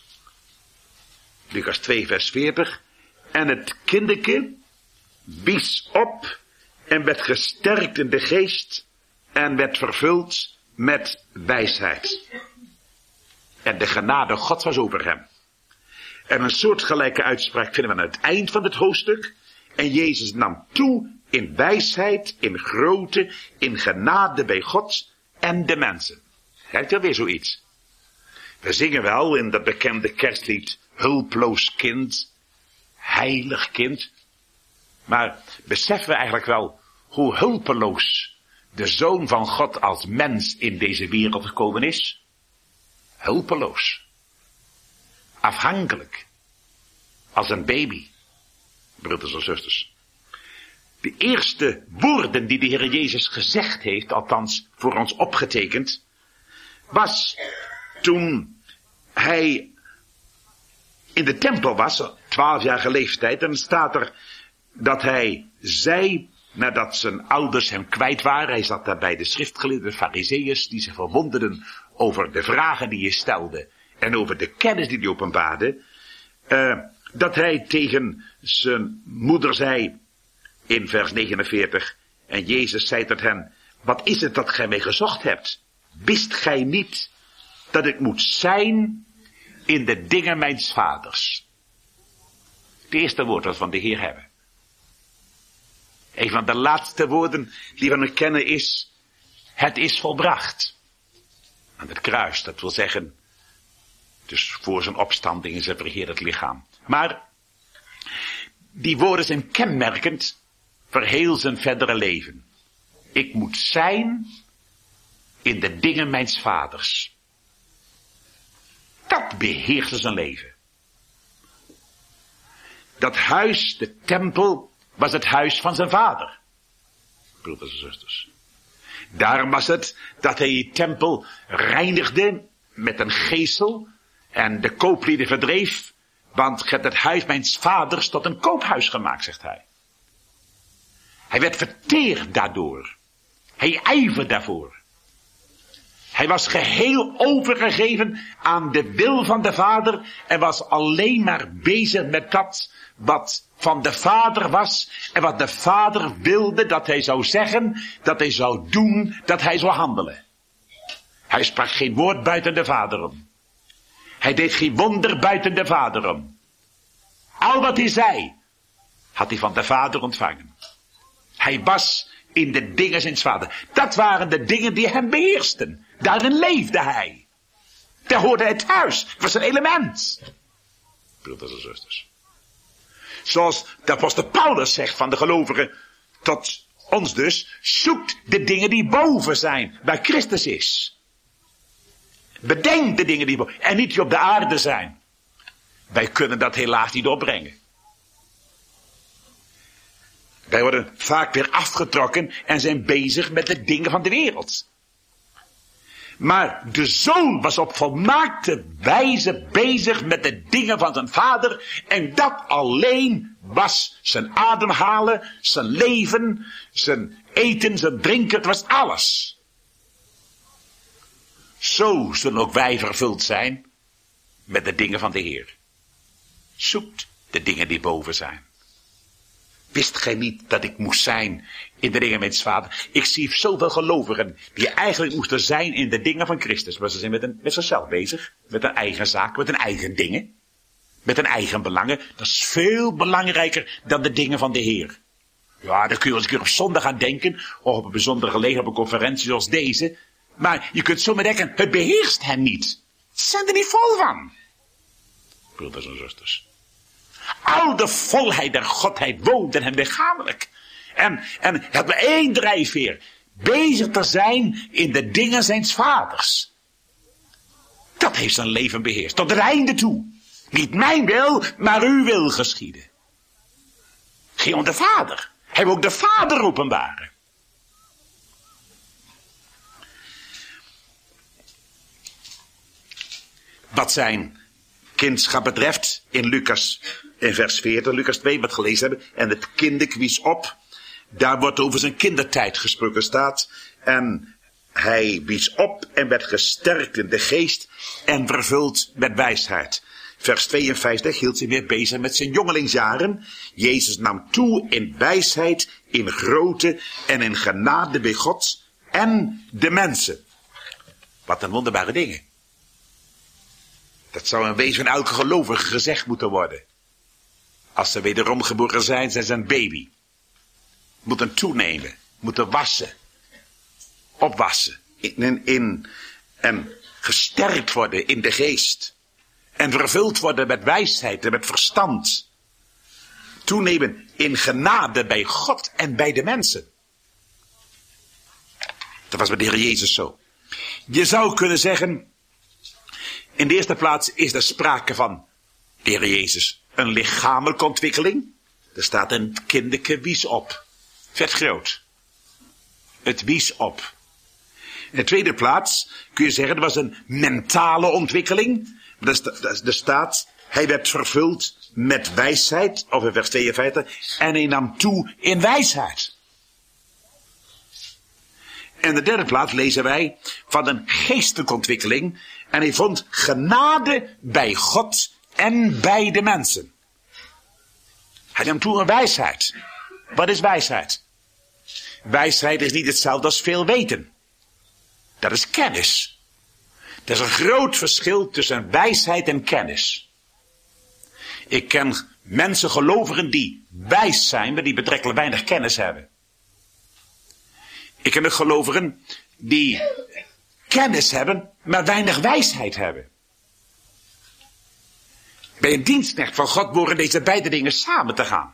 Lucas 2 vers 40. En het kinderke wies op en werd gesterkt in de geest en werd vervuld met wijsheid. En de genade Gods was over hem. En een soortgelijke uitspraak vinden we aan het eind van het hoofdstuk. En Jezus nam toe in wijsheid, in grootte, in genade bij God en de mensen. Krijgt er weer zoiets. We zingen wel in dat bekende kerstlied, hulploos kind, heilig kind. Maar beseffen we eigenlijk wel hoe hulpeloos de Zoon van God als mens in deze wereld gekomen is? Hulpeloos. Afhankelijk. Als een baby. Broeders en zusters. De eerste woorden die de Heer Jezus gezegd heeft, althans voor ons opgetekend, was toen hij in de tempel was, 12-jarige leeftijd, en dan staat er dat hij zei, nadat zijn ouders hem kwijt waren, hij zat daar bij de schriftgeleerden, de farizeeërs, die zich verwonderden over de vragen die hij stelde en over de kennis die hij openbaarde, dat hij tegen zijn moeder zei in vers 49, en Jezus zei tot hen, wat is het dat gij mij gezocht hebt? Wist gij niet dat ik moet zijn in de dingen mijns vaders? Het eerste woord dat we van de Heer hebben. Een van de laatste woorden die we nog kennen is, het is volbracht. Aan het kruis, dat wil zeggen, dus voor zijn opstanding in zijn verheerlijk lichaam. Maar die woorden zijn kenmerkend voor heel zijn verdere leven. Ik moet zijn in de dingen mijns vaders. Dat beheerste zijn leven. Dat huis, de tempel, was het huis van zijn vader. Broeders en zusters. Daarom was het dat hij die tempel reinigde met een geesel en de kooplieden verdreef, want gij hebt het huis mijns vaders tot een koophuis gemaakt, zegt hij. Hij werd verteerd daardoor. Hij ijverde daarvoor. Hij was geheel overgegeven aan de wil van de Vader en was alleen maar bezig met dat wat van de Vader was en wat de Vader wilde dat hij zou zeggen, dat hij zou doen, dat hij zou handelen. Hij sprak geen woord buiten de Vader om. Hij deed geen wonder buiten de Vader om. Al wat hij zei, had hij van de Vader ontvangen. Hij was in de dingen zijns Vader. Dat waren de dingen die hem beheersten. Daarin leefde hij. Daar hoorde hij thuis. Het was een element. Broeders en zusters. Zoals de apostel Paulus zegt van de gelovigen tot ons dus, zoekt de dingen die boven zijn, waar Christus is. Bedenk de dingen die boven, en niet die op de aarde zijn. Wij kunnen dat helaas niet opbrengen. Wij worden vaak weer afgetrokken en zijn bezig met de dingen van de wereld. Maar de Zoon was op volmaakte wijze bezig met de dingen van zijn Vader. En dat alleen was zijn ademhalen, zijn leven, zijn eten, zijn drinken, het was alles. Zo zullen ook wij vervuld zijn met de dingen van de Heer. Zoekt de dingen die boven zijn. Wist gij niet dat ik moest zijn in de dingen mijns Vader? Ik zie zoveel gelovigen die eigenlijk moesten zijn in de dingen van Christus. Maar ze zijn met zichzelf bezig. Met hun eigen zaak, met hun eigen dingen. Met hun eigen belangen. Dat is veel belangrijker dan de dingen van de Heer. Ja, daar kun je wel eens een keer op zondag aan denken. Of op een bijzondere gelegenheid, op een conferentie zoals deze. Maar je kunt zomaar denken, het beheerst hem niet. Ze zijn er niet vol van. Broeders en zusters. Al de volheid der Godheid woont in hem lichamelijk. En hij had maar één drijfveer. Bezig te zijn in de dingen zijns vaders. Dat heeft zijn leven beheerst. Tot het einde toe. Niet mijn wil, maar uw wil geschieden. Ging om de Vader. Hij wil ook de Vader openbaren. Wat zijn kindschap betreft, in vers 40, Lucas 2, wat gelezen hebben, en het kind wies op, daar wordt over zijn kindertijd gesproken staat, en hij wies op en werd gesterkt in de geest en vervuld met wijsheid. Vers 52 hield zich weer bezig met zijn jongelingsjaren. Jezus nam toe in wijsheid, in grootte en in genade bij God en de mensen. Wat een wonderbare dingen. Dat zou een wezen van elke gelovige gezegd moeten worden. Als ze wederom geboren zijn, zijn ze een baby. moeten toenemen, moeten wassen, opwassen, en gesterkt worden in de geest. En vervuld worden met wijsheid en met verstand. Toenemen in genade bij God en bij de mensen. Dat was bij de Heer Jezus zo. Je zou kunnen zeggen, in de eerste plaats is er sprake van de Heer Jezus een lichamelijke ontwikkeling. Er staat een kinderke wies op. Vet groot. Het wies op. In de tweede plaats kun je zeggen, er was een mentale ontwikkeling. Er staat, hij werd vervuld met wijsheid, of in vers 52, en hij nam toe in wijsheid. En in de derde plaats lezen wij van een geestelijke ontwikkeling, en hij vond genade bij God en bij de mensen. Hij nam toe in wijsheid. Wat is wijsheid? Wijsheid is niet hetzelfde als veel weten. Dat is kennis. Er is een groot verschil tussen wijsheid en kennis. Ik ken mensen, gelovigen, die wijs zijn, maar die betrekkelijk weinig kennis hebben. Ik ken ook gelovigen die kennis hebben, maar weinig wijsheid hebben. Bij een dienstknecht van God behoren deze beide dingen samen te gaan.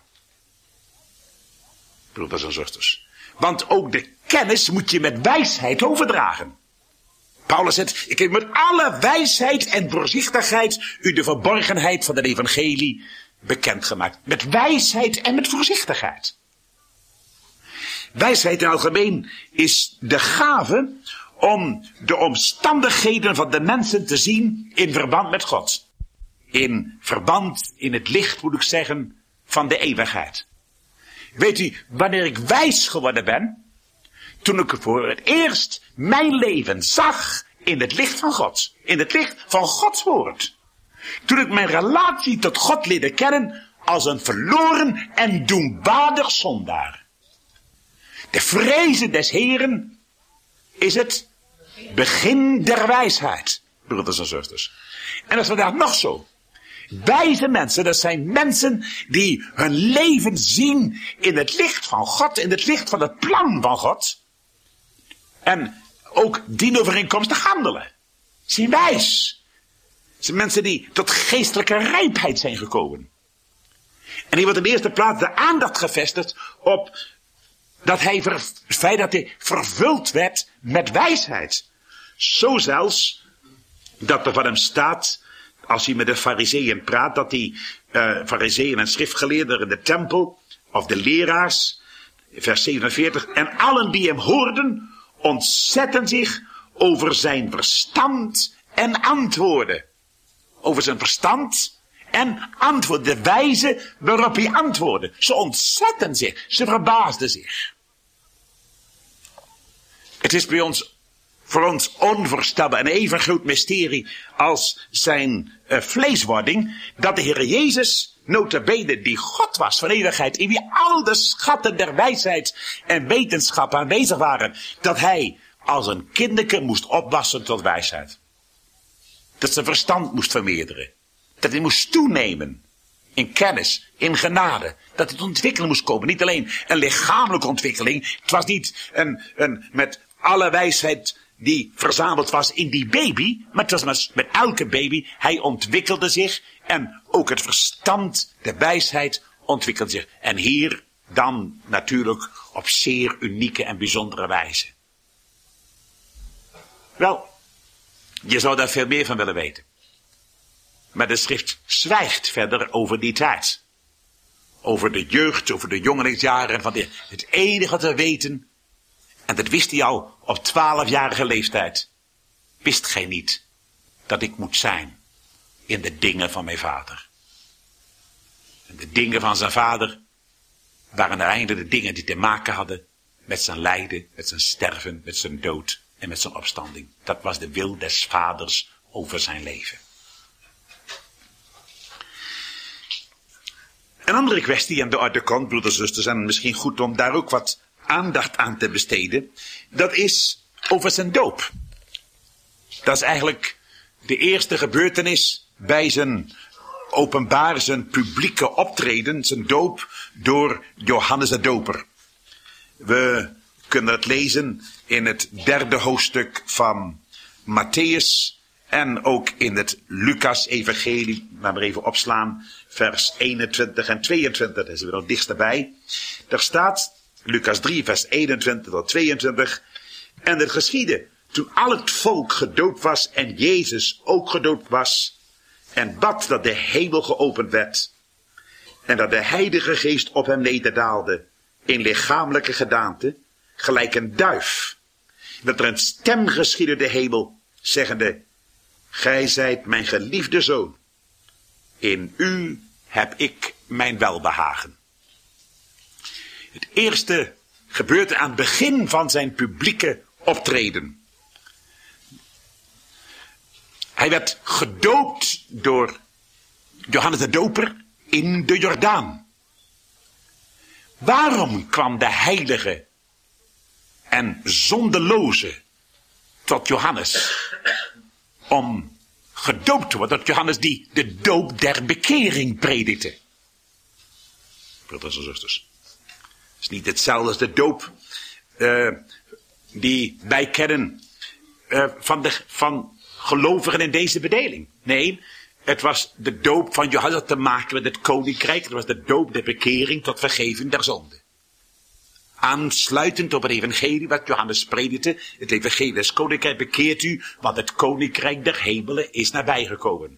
Broeders en zusters. Want ook de kennis moet je met wijsheid overdragen. Paulus zegt, ik heb met alle wijsheid en voorzichtigheid u de verborgenheid van het evangelie bekendgemaakt. Met wijsheid en met voorzichtigheid. Wijsheid in het algemeen is de gave om de omstandigheden van de mensen te zien in verband met God. In verband, in het licht moet ik zeggen, van de eeuwigheid. Weet u, wanneer ik wijs geworden ben, toen ik voor het eerst mijn leven zag in het licht van God. In het licht van Gods woord. Toen ik mijn relatie tot God leerde kennen als een verloren en doemwaardig zondaar. De vrezen des Heren is het begin der wijsheid, broeders en zusters. En dat is vandaag nog zo. Wijze mensen, dat zijn mensen die hun leven zien in het licht van God, in het licht van het plan van God. En ook dienovereenkomstig handelen. Ze zijn wijs. Het zijn mensen die tot geestelijke rijpheid zijn gekomen. En hier wordt in de eerste plaats de aandacht gevestigd op dat het feit dat hij vervuld werd met wijsheid. Zo zelfs dat er van hem staat, als hij met de farizeeën praat, dat die farizeeën en schriftgeleerden in de tempel, of de leraars, vers 47, en allen die hem hoorden, ontzetten zich over zijn verstand en antwoorden. Over zijn verstand en antwoorden. De wijze waarop hij antwoordde. Ze ontzetten zich. Ze verbaasden zich. Het is voor ons onvoorstelbaar en even groot mysterie als zijn vleeswording, dat de Heer Jezus, nota bene die God was van eeuwigheid, in wie al de schatten der wijsheid en wetenschap aanwezig waren, dat hij als een kinderke moest opwassen tot wijsheid. Dat zijn verstand moest vermeerderen. Dat hij moest toenemen in kennis, in genade. Dat het ontwikkelen moest komen. Niet alleen een lichamelijke ontwikkeling. Het was niet een met alle wijsheid die verzameld was in die baby. Maar het was met elke baby. Hij ontwikkelde zich. En ook het verstand, de wijsheid ontwikkelde zich. En hier dan natuurlijk op zeer unieke en bijzondere wijze. Wel, je zou daar veel meer van willen weten. Maar de schrift zwijgt verder over die tijd. Over de jeugd, over de jongelingsjaren. Van het enige te weten. En dat wist hij al op 12-jarige leeftijd. Wist gij niet dat ik moet zijn in de dingen van mijn vader. En de dingen van zijn vader waren uiteindelijk de dingen die te maken hadden met zijn lijden, met zijn sterven, met zijn dood en met zijn opstanding. Dat was de wil des vaders over zijn leven. Een andere kwestie aan de orde komt, broeders en zusters, en misschien goed om daar ook wat aandacht aan te besteden, dat is over zijn doop. Dat is eigenlijk de eerste gebeurtenis bij zijn openbaar, zijn publieke optreden, zijn doop door Johannes de Doper. We kunnen het lezen in het 3e hoofdstuk van Matthäus en ook in het Lucas-evangelie. Laten we even opslaan, vers 21 en 22, daar zijn we nog dichtst erbij. Daar staat, Lucas 3, vers 21 tot 22. En het geschiedde, toen al het volk gedoopt was en Jezus ook gedoopt was, en bad dat de hemel geopend werd, en dat de Heilige Geest op hem nederdaalde, in lichamelijke gedaante, gelijk een duif, dat er een stem geschiedde de hemel, zeggende, gij zijt mijn geliefde zoon, in u heb ik mijn welbehagen. Het eerste gebeurt aan het begin van zijn publieke optreden. Hij werd gedoopt door Johannes de Doper in de Jordaan. Waarom kwam de heilige en zondeloze tot Johannes om gedoopt te worden? Dat Johannes die de doop der bekering predikte. Broeders en zusters. Het is niet hetzelfde als de doop die wij kennen van gelovigen in deze bedeling. Nee, het was de doop van Johannes te maken met het koninkrijk. Het was de doop der bekering tot vergeving der zonde. Aansluitend op het evangelie wat Johannes predikte. Het evangelie des koninkrijk bekeert u, want het koninkrijk der hemelen is nabijgekomen.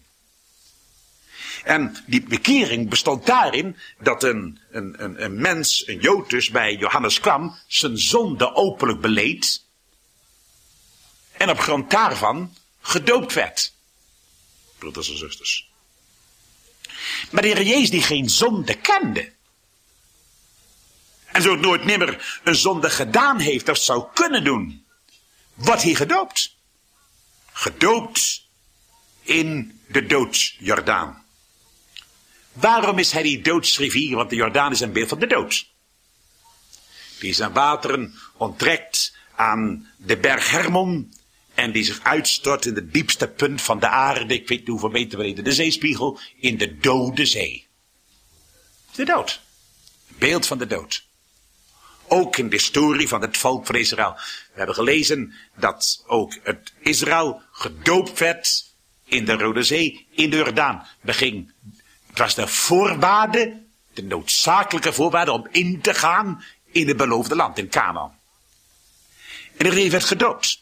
En die bekering bestond daarin dat een mens, een Jood dus, bij Johannes kwam, zijn zonde openlijk beleed. En op grond daarvan gedoopt werd. Broeders en zusters. Maar de Heer Jezus die geen zonde kende. En zo nooit nimmer een zonde gedaan heeft of zou kunnen doen. Wordt hij gedoopt. Gedoopt in de doodsjordaan. Waarom is hij die doodsrivier? Want de Jordaan is een beeld van de dood. Die zijn wateren onttrekt aan de berg Hermon. En die zich uitstort in de diepste punt van de aarde. Ik weet niet hoeveel meter beneden de zeespiegel. In de dode zee. De dood. Beeld van de dood. Ook in de historie van het volk van Israël. We hebben gelezen dat ook het Israël gedoopt werd in de Rode Zee, in de Jordaan. Het was de voorwaarde, de noodzakelijke voorwaarde om in te gaan in het beloofde land, in Canaan. En de werd gedoopt.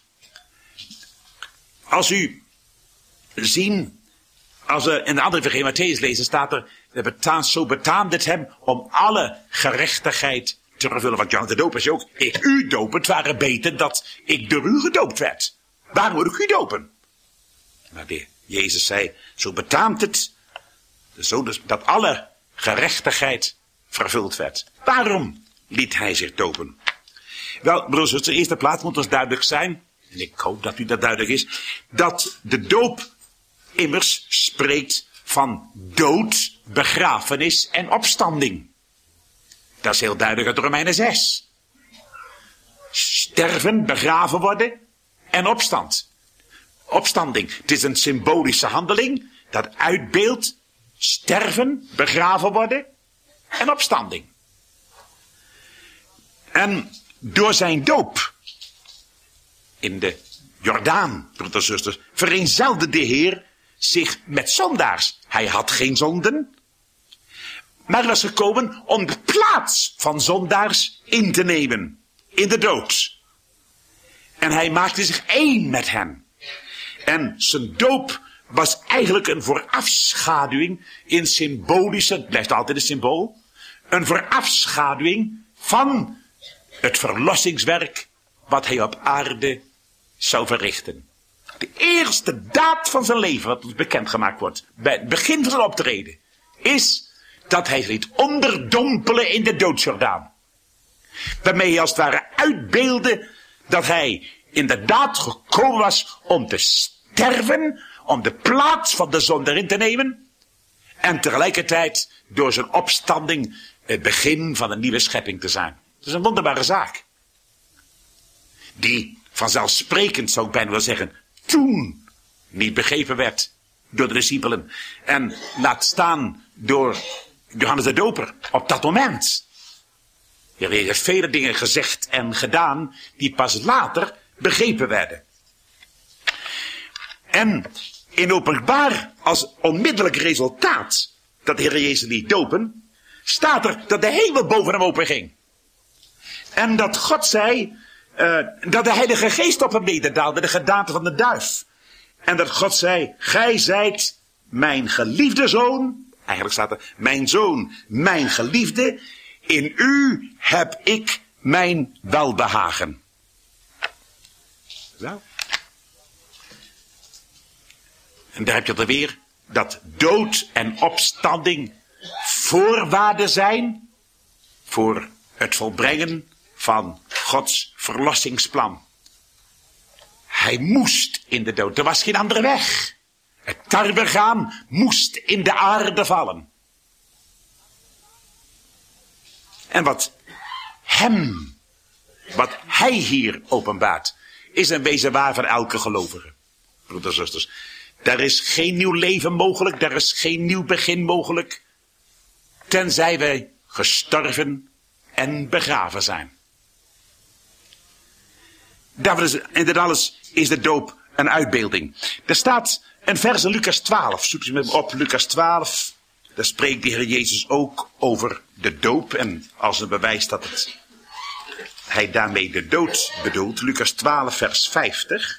Als u zien, als we in de andere evangelie Matthäus lezen, staat er, zo betaamde het hem om alle gerechtigheid te vervullen. Want Johannes de Doper zei ook, ik u dopen, het waren beter dat ik door u gedoopt werd. Waarom moet ik u dopen? Maar Jezus zei, zo betaamt het, zo dus dat alle gerechtigheid vervuld werd. Waarom liet hij zich dopen? Wel, broers, op de eerste plaats moet ons duidelijk zijn, en ik hoop dat u dat duidelijk is, dat de doop immers spreekt van dood, begrafenis en opstanding. Dat is heel duidelijk uit Romeinen 6. Sterven, begraven worden en opstand. Opstanding. Het is een symbolische handeling dat uitbeeldt sterven, begraven worden en opstanding. En door zijn doop in de Jordaan, broeders en zusters, vereenzelvigde de Heer zich met zondaars. Hij had geen zonden, maar was gekomen om de plaats van zondaars in te nemen, in de dood. En hij maakte zich één met hen. En zijn doop was eigenlijk een voorafschaduwing in symbolische, het blijft altijd een symbool, een voorafschaduwing van het verlossingswerk wat hij op aarde zou verrichten. De eerste daad van zijn leven, wat ons bekendgemaakt wordt, bij het begin van zijn optreden, is dat hij zich liet onderdompelen in de doodsjordaan. Waarmee hij als het ware uitbeelde dat hij inderdaad gekomen was om te sterven, om de plaats van de zonde in te nemen, en tegelijkertijd door zijn opstanding het begin van een nieuwe schepping te zijn. Dat is een wonderbare zaak. Die vanzelfsprekend, zou ik bijna willen zeggen, toen niet begrepen werd door de discipelen. En laat staan door Johannes de Doper op dat moment. De Heer Jezus heeft vele dingen gezegd en gedaan die pas later begrepen werden. En in openbaar als onmiddellijk resultaat dat de Heer Jezus liet dopen, staat er dat de hemel boven hem open ging. En dat God zei, dat de Heilige Geest op hem nederdaalde, de gedaante van de duif. En dat God zei, gij zijt mijn geliefde zoon, eigenlijk staat er, mijn zoon, mijn geliefde, in u heb ik mijn welbehagen. Zo. En daar heb je alweer dat dood en opstanding voorwaarden zijn voor het volbrengen van Gods verlossingsplan. Hij moest in de dood, er was geen andere weg. Het tarwegaan moest in de aarde vallen. En wat hij hier openbaart, is een wezen waar van elke gelovige. Broeders en zusters, daar is geen nieuw leven mogelijk, daar is geen nieuw begin mogelijk, tenzij wij gestorven en begraven zijn. Daarvoor in dit alles is de doop een uitbeelding. Er staat een vers in Lucas 12, zoek je met me op, Lucas 12. Daar spreekt de Heer Jezus ook over de doop en als een bewijs dat hij daarmee de dood bedoelt. Lucas 12 vers 50.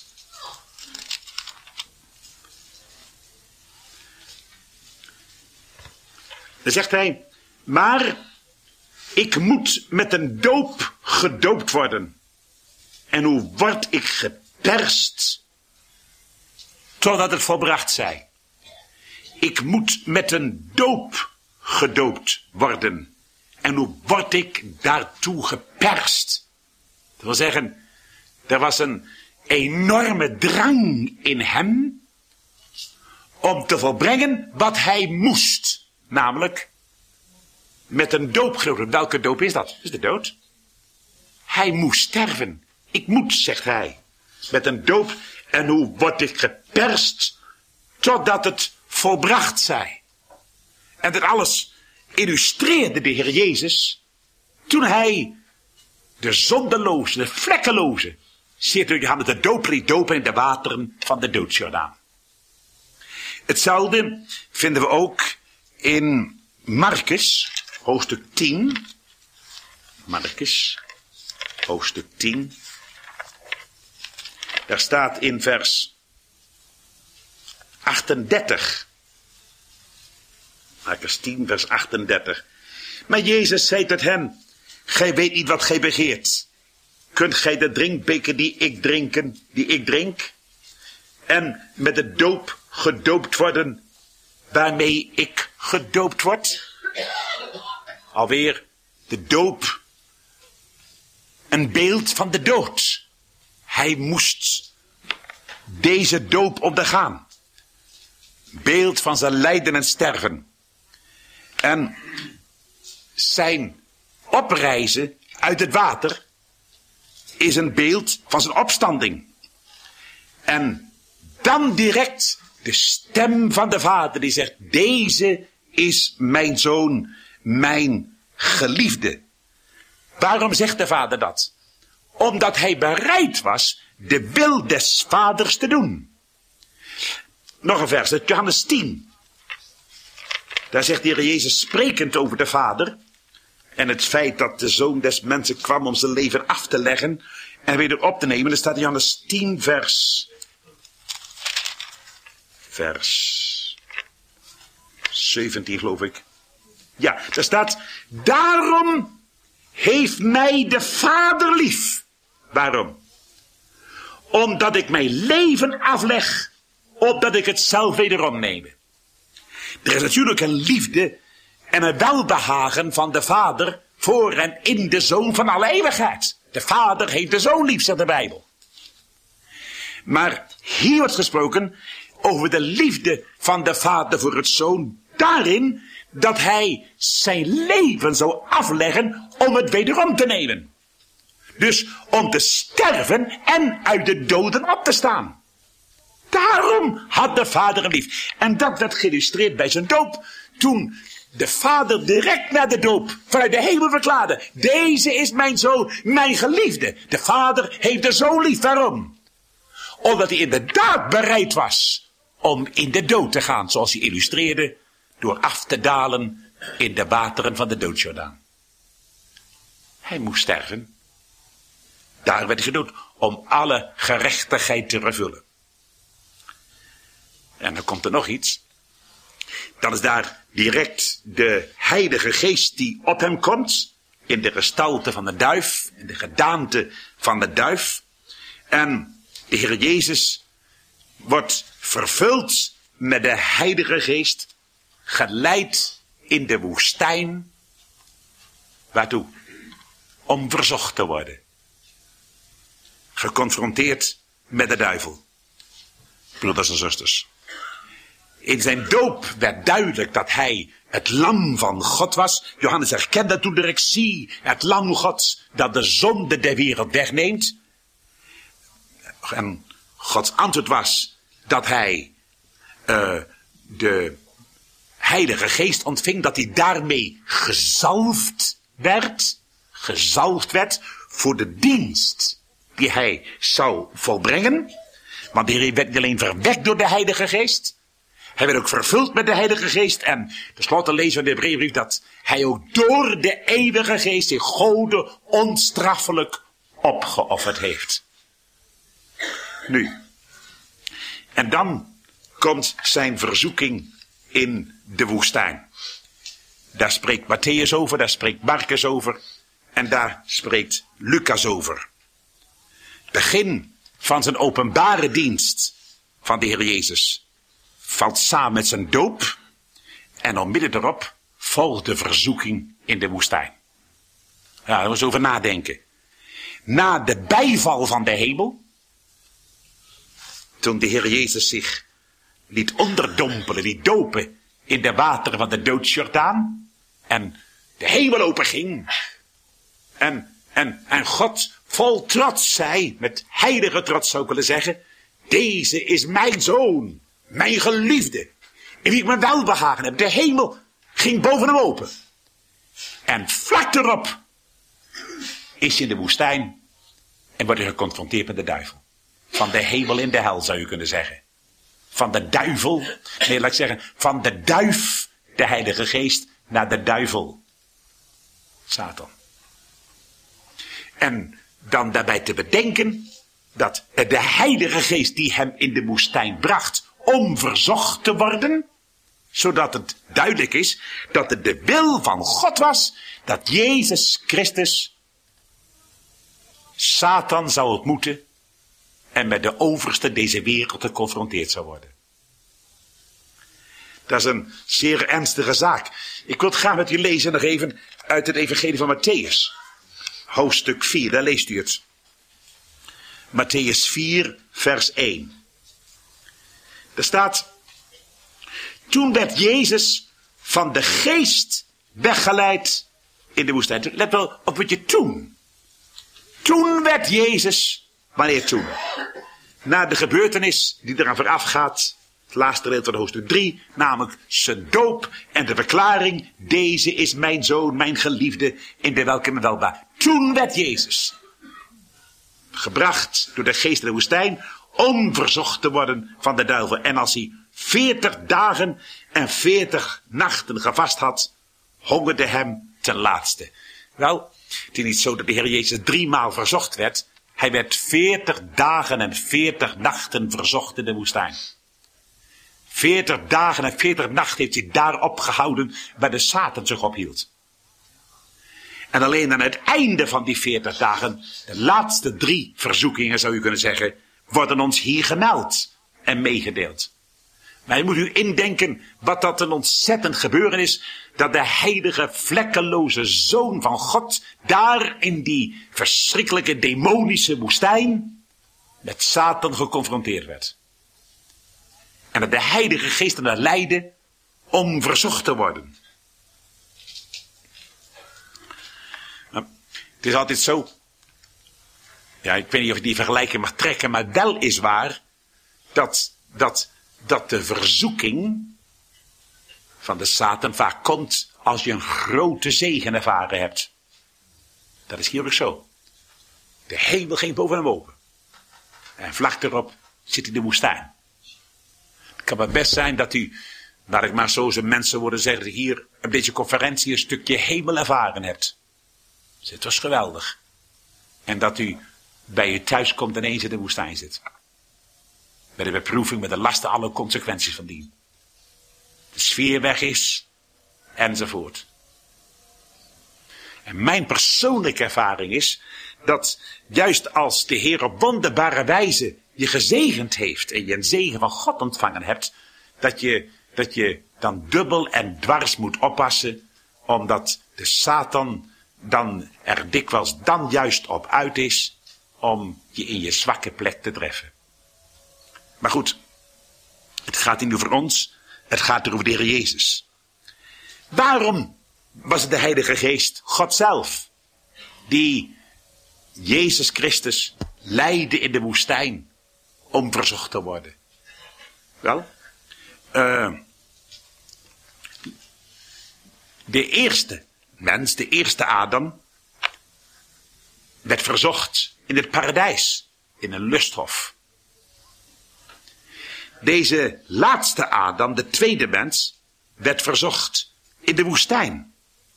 Dan zegt hij, maar ik moet met een doop gedoopt worden. En hoe word ik geperst totdat het volbracht zij? Ik moet met een doop gedoopt worden. En hoe word ik daartoe geperst? Dat wil zeggen, er was een enorme drang in hem om te volbrengen wat hij moest. Namelijk met een doop gedoopt worden. Welke doop is dat? Dat is de dood. Hij moest sterven. Ik moet, zegt hij, met een doop. En hoe word ik geperst totdat het volbracht zij? En dat alles illustreerde de Heer Jezus toen hij de zondeloze, de vlekkeloze, zeer door Johannes de doop liet dopen in de wateren van de doodsjordaan. Hetzelfde vinden we ook in Markus, hoofdstuk 10. Markus, hoofdstuk 10. Daar staat in vers 38. Markus 10, vers 38. Maar Jezus zei tot hen, gij weet niet wat gij begeert. Kunt gij de drinkbeker die ik drink, en met de doop gedoopt worden, waarmee ik gedoopt word? Alweer de doop, een beeld van de dood. Hij moest deze doop ondergaan. Beeld van zijn lijden en sterven. En zijn oprijzen uit het water is een beeld van zijn opstanding. En dan direct de stem van de Vader die zegt, deze is mijn zoon, mijn geliefde. Waarom zegt de Vader dat? Omdat hij bereid was de wil des Vaders te doen. Nog een vers uit Johannes 10. Daar zegt de Heer Jezus sprekend over de Vader. En het feit dat de Zoon des Mensen kwam om zijn leven af te leggen en weer op te nemen. Er staat in Johannes 10 vers 17 geloof ik. Ja, daar staat, daarom heeft mij de Vader lief. Waarom? Omdat ik mijn leven afleg, opdat ik het zelf wederom neem. Er is natuurlijk een liefde en een welbehagen van de Vader voor en in de Zoon van alle eeuwigheid. De Vader heeft de Zoon lief, zegt de Bijbel. Maar hier wordt gesproken over de liefde van de Vader voor het Zoon, daarin dat hij zijn leven zou afleggen om het wederom te nemen. Dus om te sterven en uit de doden op te staan. Daarom had de Vader hem lief. En dat werd geïllustreerd bij zijn doop. Toen de vader direct na de doop vanuit de hemel verklaarde. Deze is mijn zoon, mijn geliefde. De vader heeft de zoon lief. Waarom? Omdat hij inderdaad bereid was om in de dood te gaan. Zoals hij illustreerde door af te dalen in de wateren van de doodsjordaan. Hij moest sterven. Daar werd hij gedood om alle gerechtigheid te vervullen. En dan komt er nog iets. Dan is daar direct de Heilige Geest die op hem komt. In de gestalte van de duif. In de gedaante van de duif. En de Heer Jezus wordt vervuld met de Heilige Geest. Geleid in de woestijn. Waartoe? Om verzocht te worden. Geconfronteerd met de duivel. Broeders en zusters. In zijn doop werd duidelijk dat hij het lam van God was. Johannes herkende toen direct, zie het lam Gods dat de zonde der wereld wegneemt. En Gods antwoord was dat hij de Heilige Geest ontving, dat hij daarmee gezalfd werd voor de dienst die hij zou volbrengen. Want hij werd niet alleen verwekt door de Heilige Geest, hij werd ook vervuld met de Heilige Geest. En tenslotte lezen we in de Hebreeënbrief dat hij ook door de eeuwige Geest zich Gode onstraffelijk opgeofferd heeft. Nu. En dan komt zijn verzoeking in de woestijn. Daar spreekt Matthäus over, daar spreekt Marcus over. En daar spreekt Lucas over. Begin van zijn openbare dienst van de Heer Jezus valt samen met zijn doop. En onmiddellijk erop volgt de verzoeking in de woestijn. Ja, daar moeten we over nadenken. Na de bijval van de hemel, toen de Heer Jezus zich liet onderdompelen, liet dopen in de wateren van de doodsjordaan. En de hemel openging. En God vol trots zei, met heilige trots zou ik willen zeggen, deze is mijn zoon, mijn geliefde, in wie ik mijn welbehagen heb. De hemel ging boven hem open. En vlak erop is hij in de woestijn en wordt hij geconfronteerd met de duivel. Van de hemel in de hel zou je kunnen zeggen. Van de duivel, nee laat ik zeggen, van de duif, de Heilige Geest, naar de duivel. Satan. En dan daarbij te bedenken dat de Heilige Geest die hem in de woestijn bracht om verzocht te worden, zodat het duidelijk is dat het de wil van God was dat Jezus Christus Satan zou ontmoeten en met de overste deze wereld geconfronteerd zou worden. Dat is een zeer ernstige zaak. Ik wil het graag met u lezen nog even uit het evangelie van Matthäus. Hoofdstuk 4, daar leest u het. Matthäus 4, vers 1. Er staat: toen werd Jezus van de geest weggeleid in de woestijn. Let wel op wat je toen. Toen werd Jezus, wanneer toen? Na de gebeurtenis die eraan vooraf gaat, het laatste deel van hoofdstuk 3, namelijk zijn doop en de verklaring, deze is mijn zoon, mijn geliefde, in de welke me welbaar. Toen werd Jezus gebracht door de geest in de woestijn om verzocht te worden van de duivel. En als hij 40 dagen en 40 nachten gevast had, hongerde hem ten laatste. Wel, het is niet zo dat de Heer Jezus 3 maal verzocht werd. Hij werd 40 dagen en 40 nachten verzocht in de woestijn. 40 dagen en 40 nachten heeft hij daar opgehouden waar de Satan zich ophield. En alleen aan het einde van die 40 dagen, de laatste 3 verzoekingen zou u kunnen zeggen, worden ons hier gemeld en meegedeeld. Maar je moet u indenken wat dat een ontzettend gebeuren is, dat de heilige vlekkeloze Zoon van God daar in die verschrikkelijke demonische woestijn met Satan geconfronteerd werd. En dat de Heilige Geest hem leidde om verzocht te worden. Nou, het is altijd zo. Ja, ik weet niet of ik die vergelijking mag trekken, maar wel is waar dat de verzoeking van de Satan vaak komt als je een grote zegen ervaren hebt. Dat is hier ook zo. De hemel ging boven hem open. En vlak erop zit hij in de woestijn. Het kan maar best zijn dat u, laat ik maar zo zijn mensen worden zeggen, dat hier op deze conferentie een stukje hemel ervaren hebt. Dus het was geweldig. En dat u bij u thuis komt en ineens in de woestijn zit. Bij de beproeving, met de lasten, alle consequenties van dien. De sfeer weg is, enzovoort. En mijn persoonlijke ervaring is dat juist als de Heer op wonderbare wijze je gezegend heeft en je een zegen van God ontvangen hebt, dat je dan dubbel en dwars moet oppassen, omdat de Satan dan er dikwijls dan juist op uit is om je in je zwakke plek te treffen. Maar goed, het gaat niet over ons, het gaat over de Heer Jezus. Waarom was het de Heilige Geest, God zelf, die Jezus Christus leidde in de woestijn om verzocht te worden? Wel, de eerste mens, de eerste Adam, werd verzocht in het paradijs, in een lusthof. Deze laatste Adam, de tweede mens, werd verzocht in de woestijn.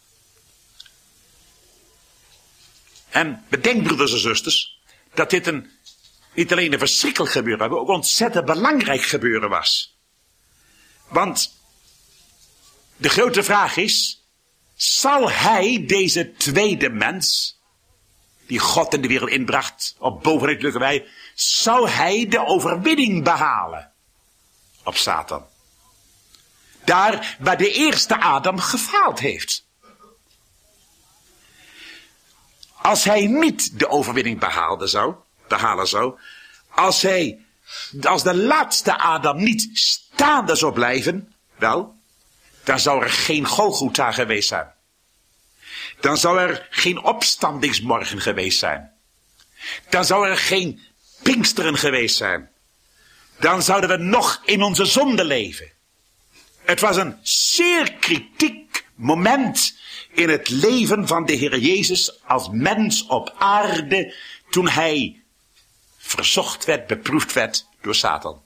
En bedenk, broeders en zusters, dat dit niet alleen een verschrikkelijk gebeuren, maar ook een ontzettend belangrijk gebeuren was. Want de grote vraag is, zal hij, deze tweede mens, die God in de wereld inbracht, op bovennatuurlijke wijze, zal hij de overwinning behalen op Satan? Daar waar de eerste Adam gefaald heeft. Als hij niet de overwinning behalen zou, als de laatste Adam niet staande zou blijven, wel, dan zou er geen Golgotha geweest zijn. Dan zou er geen opstandingsmorgen geweest zijn. Dan zou er geen Pinksteren geweest zijn. Dan zouden we nog in onze zonde leven. Het was een zeer kritiek moment in het leven van de Heer Jezus als mens op aarde, toen hij verzocht werd, beproefd werd door Satan.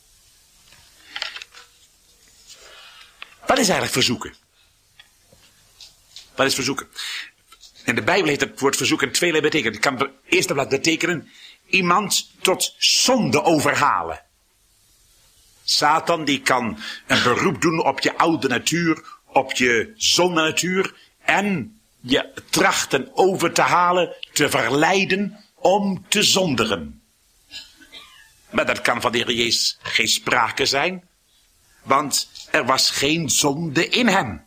Wat is eigenlijk verzoeken? Wat is verzoeken? In de Bijbel heeft het woord verzoeken tweelei betekenen. Het kan eerst plaats betekenen iemand tot zonde overhalen. Satan die kan een beroep doen op je oude natuur, op je zondennatuur en je trachten over te halen, te verleiden om te zondigen. Maar dat kan van de Heer Jezus geen sprake zijn, want er was geen zonde in hem.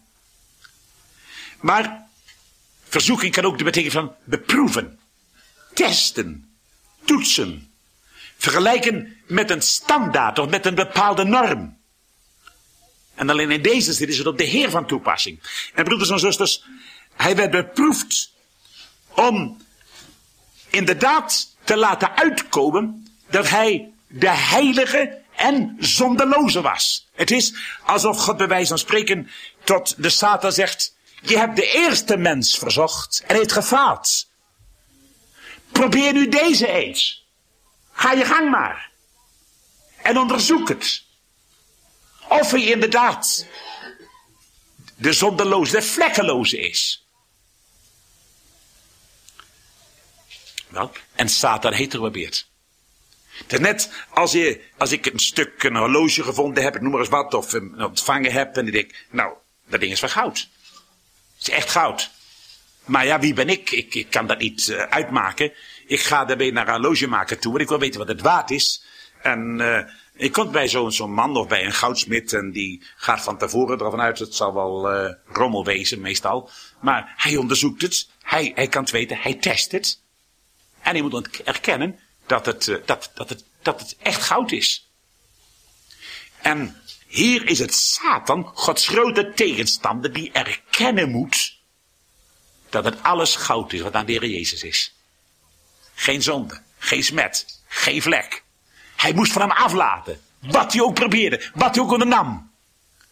Maar verzoeking kan ook de betekenis van beproeven, testen, toetsen, vergelijken met een standaard of met een bepaalde norm. En alleen in deze zin is het op de Heer van toepassing. En broeders en zusters, hij werd beproefd om inderdaad te laten uitkomen dat hij de heilige en zondeloze was. Het is alsof God bij wijze van spreken tot de Satan zegt, je hebt de eerste mens verzocht en heeft gefaald. Probeer nu deze eens. Ga je gang maar. En onderzoek het. Of hij inderdaad de zondeloze, de vlekkeloze is. Wel, en Satan heeft er geprobeerd. Het is net als ik een horloge gevonden heb, ik noem maar eens wat, of ontvangen heb, en ik denk, nou, dat ding is van goud. Het is echt goud. Maar ja, wie ben ik? Ik kan dat niet uitmaken. Ik ga daarbij naar een horlogemaker toe en ik wil weten wat het waard is. En ik kom bij zo'n man of bij een goudsmid en die gaat van tevoren ervan uit, het zal wel rommel wezen meestal. Maar hij onderzoekt het, hij kan het weten, hij test het. En hij moet erkennen dat het echt goud is. En hier is het Satan, Gods grote tegenstander, die erkennen moet dat het alles goud is wat aan de Heer Jezus is. Geen zonde, geen smet, geen vlek. Hij moest van hem aflaten. Wat hij ook probeerde, wat hij ook ondernam.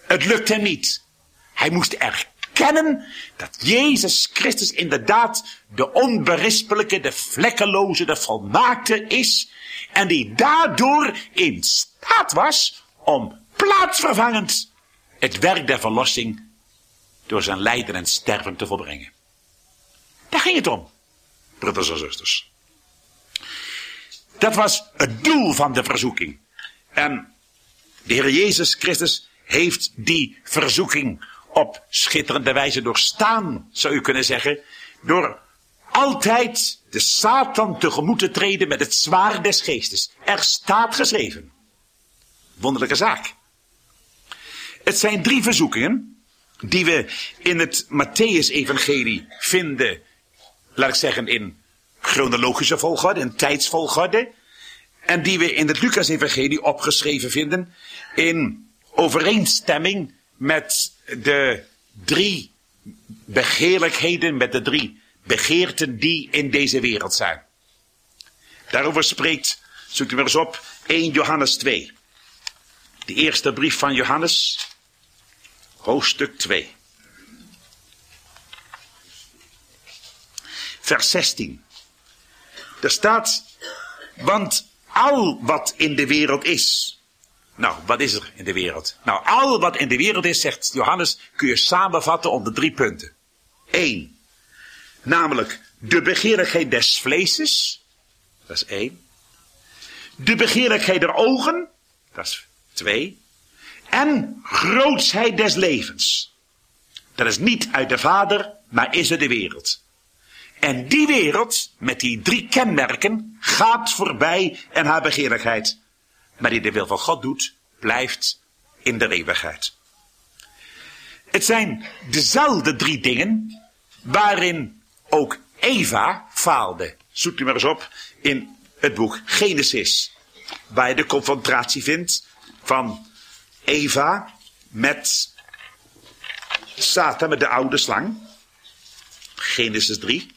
Het lukte hem niet. Hij moest erkennen dat Jezus Christus inderdaad de onberispelijke, de vlekkeloze, de volmaakte is. En die daardoor in staat was om plaatsvervangend het werk der verlossing door zijn lijden en sterven te volbrengen. Daar ging het om, broeders en zusters. Dat was het doel van de verzoeking. En de Heer Jezus Christus heeft die verzoeking op schitterende wijze doorstaan, zou u kunnen zeggen, door altijd de Satan tegemoet te treden met het zwaard des geestes. Er staat geschreven. Wonderlijke zaak. Het zijn 3 verzoekingen die we in het Mattheüs-evangelie vinden, laat ik zeggen, in chronologische volgorde, in tijdsvolgorde. En die we in het Lucas-evangelie opgeschreven vinden in overeenstemming met de 3 begeerlijkheden, met de 3 begeerten die in deze wereld zijn. Daarover spreekt, zoekt u maar eens op, 1 Johannes 2. De eerste brief van Johannes, hoofdstuk 2. Vers 16. Daar staat, want al wat in de wereld is. Nou, wat is er in de wereld? Nou, al wat in de wereld is, zegt Johannes, kun je samenvatten onder 3 punten. 1. Namelijk de begeerlijkheid des vleeses. Dat is 1. De begeerlijkheid der ogen. Dat is 2. En grootsheid des levens. Dat is niet uit de Vader, maar is uit de wereld. En die wereld, met die 3 kenmerken, gaat voorbij en haar begeerlijkheid. Maar die de wil van God doet, blijft in de eeuwigheid. Het zijn dezelfde 3 dingen waarin ook Eva faalde. Zoekt u maar eens op in het boek Genesis. Waar je de confrontatie vindt van Eva met Satan, met de oude slang. Genesis 3.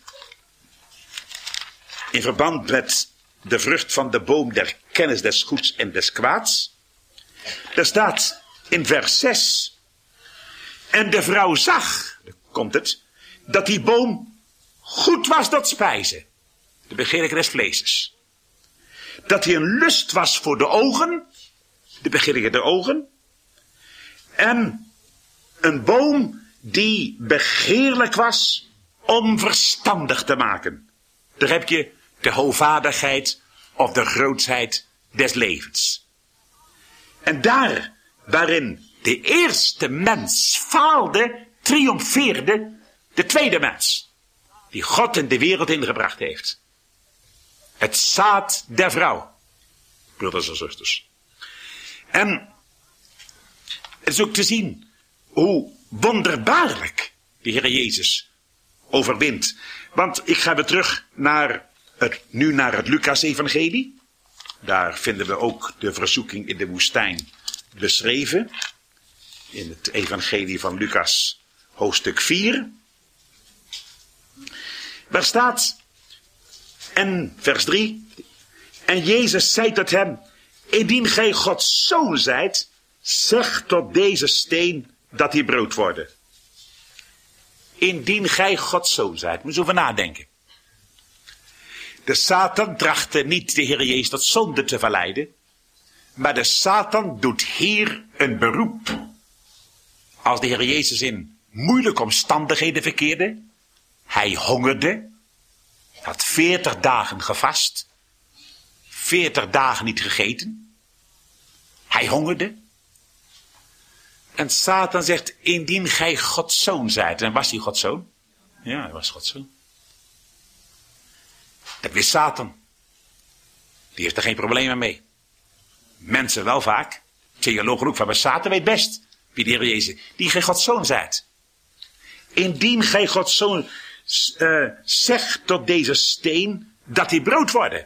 In verband met de vrucht van de boom der kennis des goeds en des kwaads. Daar staat in vers 6. En de vrouw zag, daar komt het, dat die boom goed was tot spijzen. De begeerlijke des vleeses. Dat hij een lust was voor de ogen. De begeerlijke der ogen. En een boom die begeerlijk was om verstandig te maken. Daar heb je de hoogvaardigheid of de grootsheid des levens. En daar waarin de eerste mens faalde, triomfeerde de tweede mens. Die God in de wereld ingebracht heeft. Het zaad der vrouw. Broeders en zusters. En het is ook te zien hoe wonderbaarlijk de Heer Jezus overwint. Want ik ga weer terug naar het Lucas-evangelie. Daar vinden we ook de verzoeking in de woestijn beschreven. In het evangelie van Lucas, hoofdstuk 4. Waar staat, en vers 3. En Jezus zei tot hem, indien gij Gods zoon zijt, zeg tot deze steen dat hij brood worden. Indien gij Gods zoon zijt. Moet je over nadenken. De Satan trachtte niet de Heer Jezus tot zonde te verleiden. Maar de Satan doet hier een beroep. Als de Heer Jezus in moeilijke omstandigheden verkeerde. Hij hongerde. Had 40 dagen gevast. 40 dagen niet gegeten. Hij hongerde. En Satan zegt, indien gij Gods zoon zijt. En was hij Gods zoon? Ja, hij was Gods zoon. Dat wist Satan. Die heeft er geen problemen mee. Mensen wel vaak. Theologen ook van, maar Satan weet best wie de Heer Jezus, die gij Gods zoon zijt. Indien gij Gods zoon zegt tot deze steen dat hij brood worden.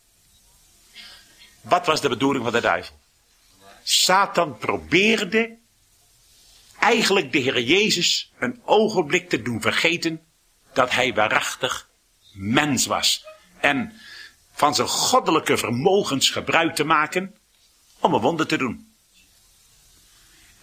Wat was de bedoeling van de duivel? Satan probeerde eigenlijk de Heer Jezus een ogenblik te doen vergeten dat hij waarachtig mens was. En van zijn goddelijke vermogens gebruik te maken om een wonder te doen.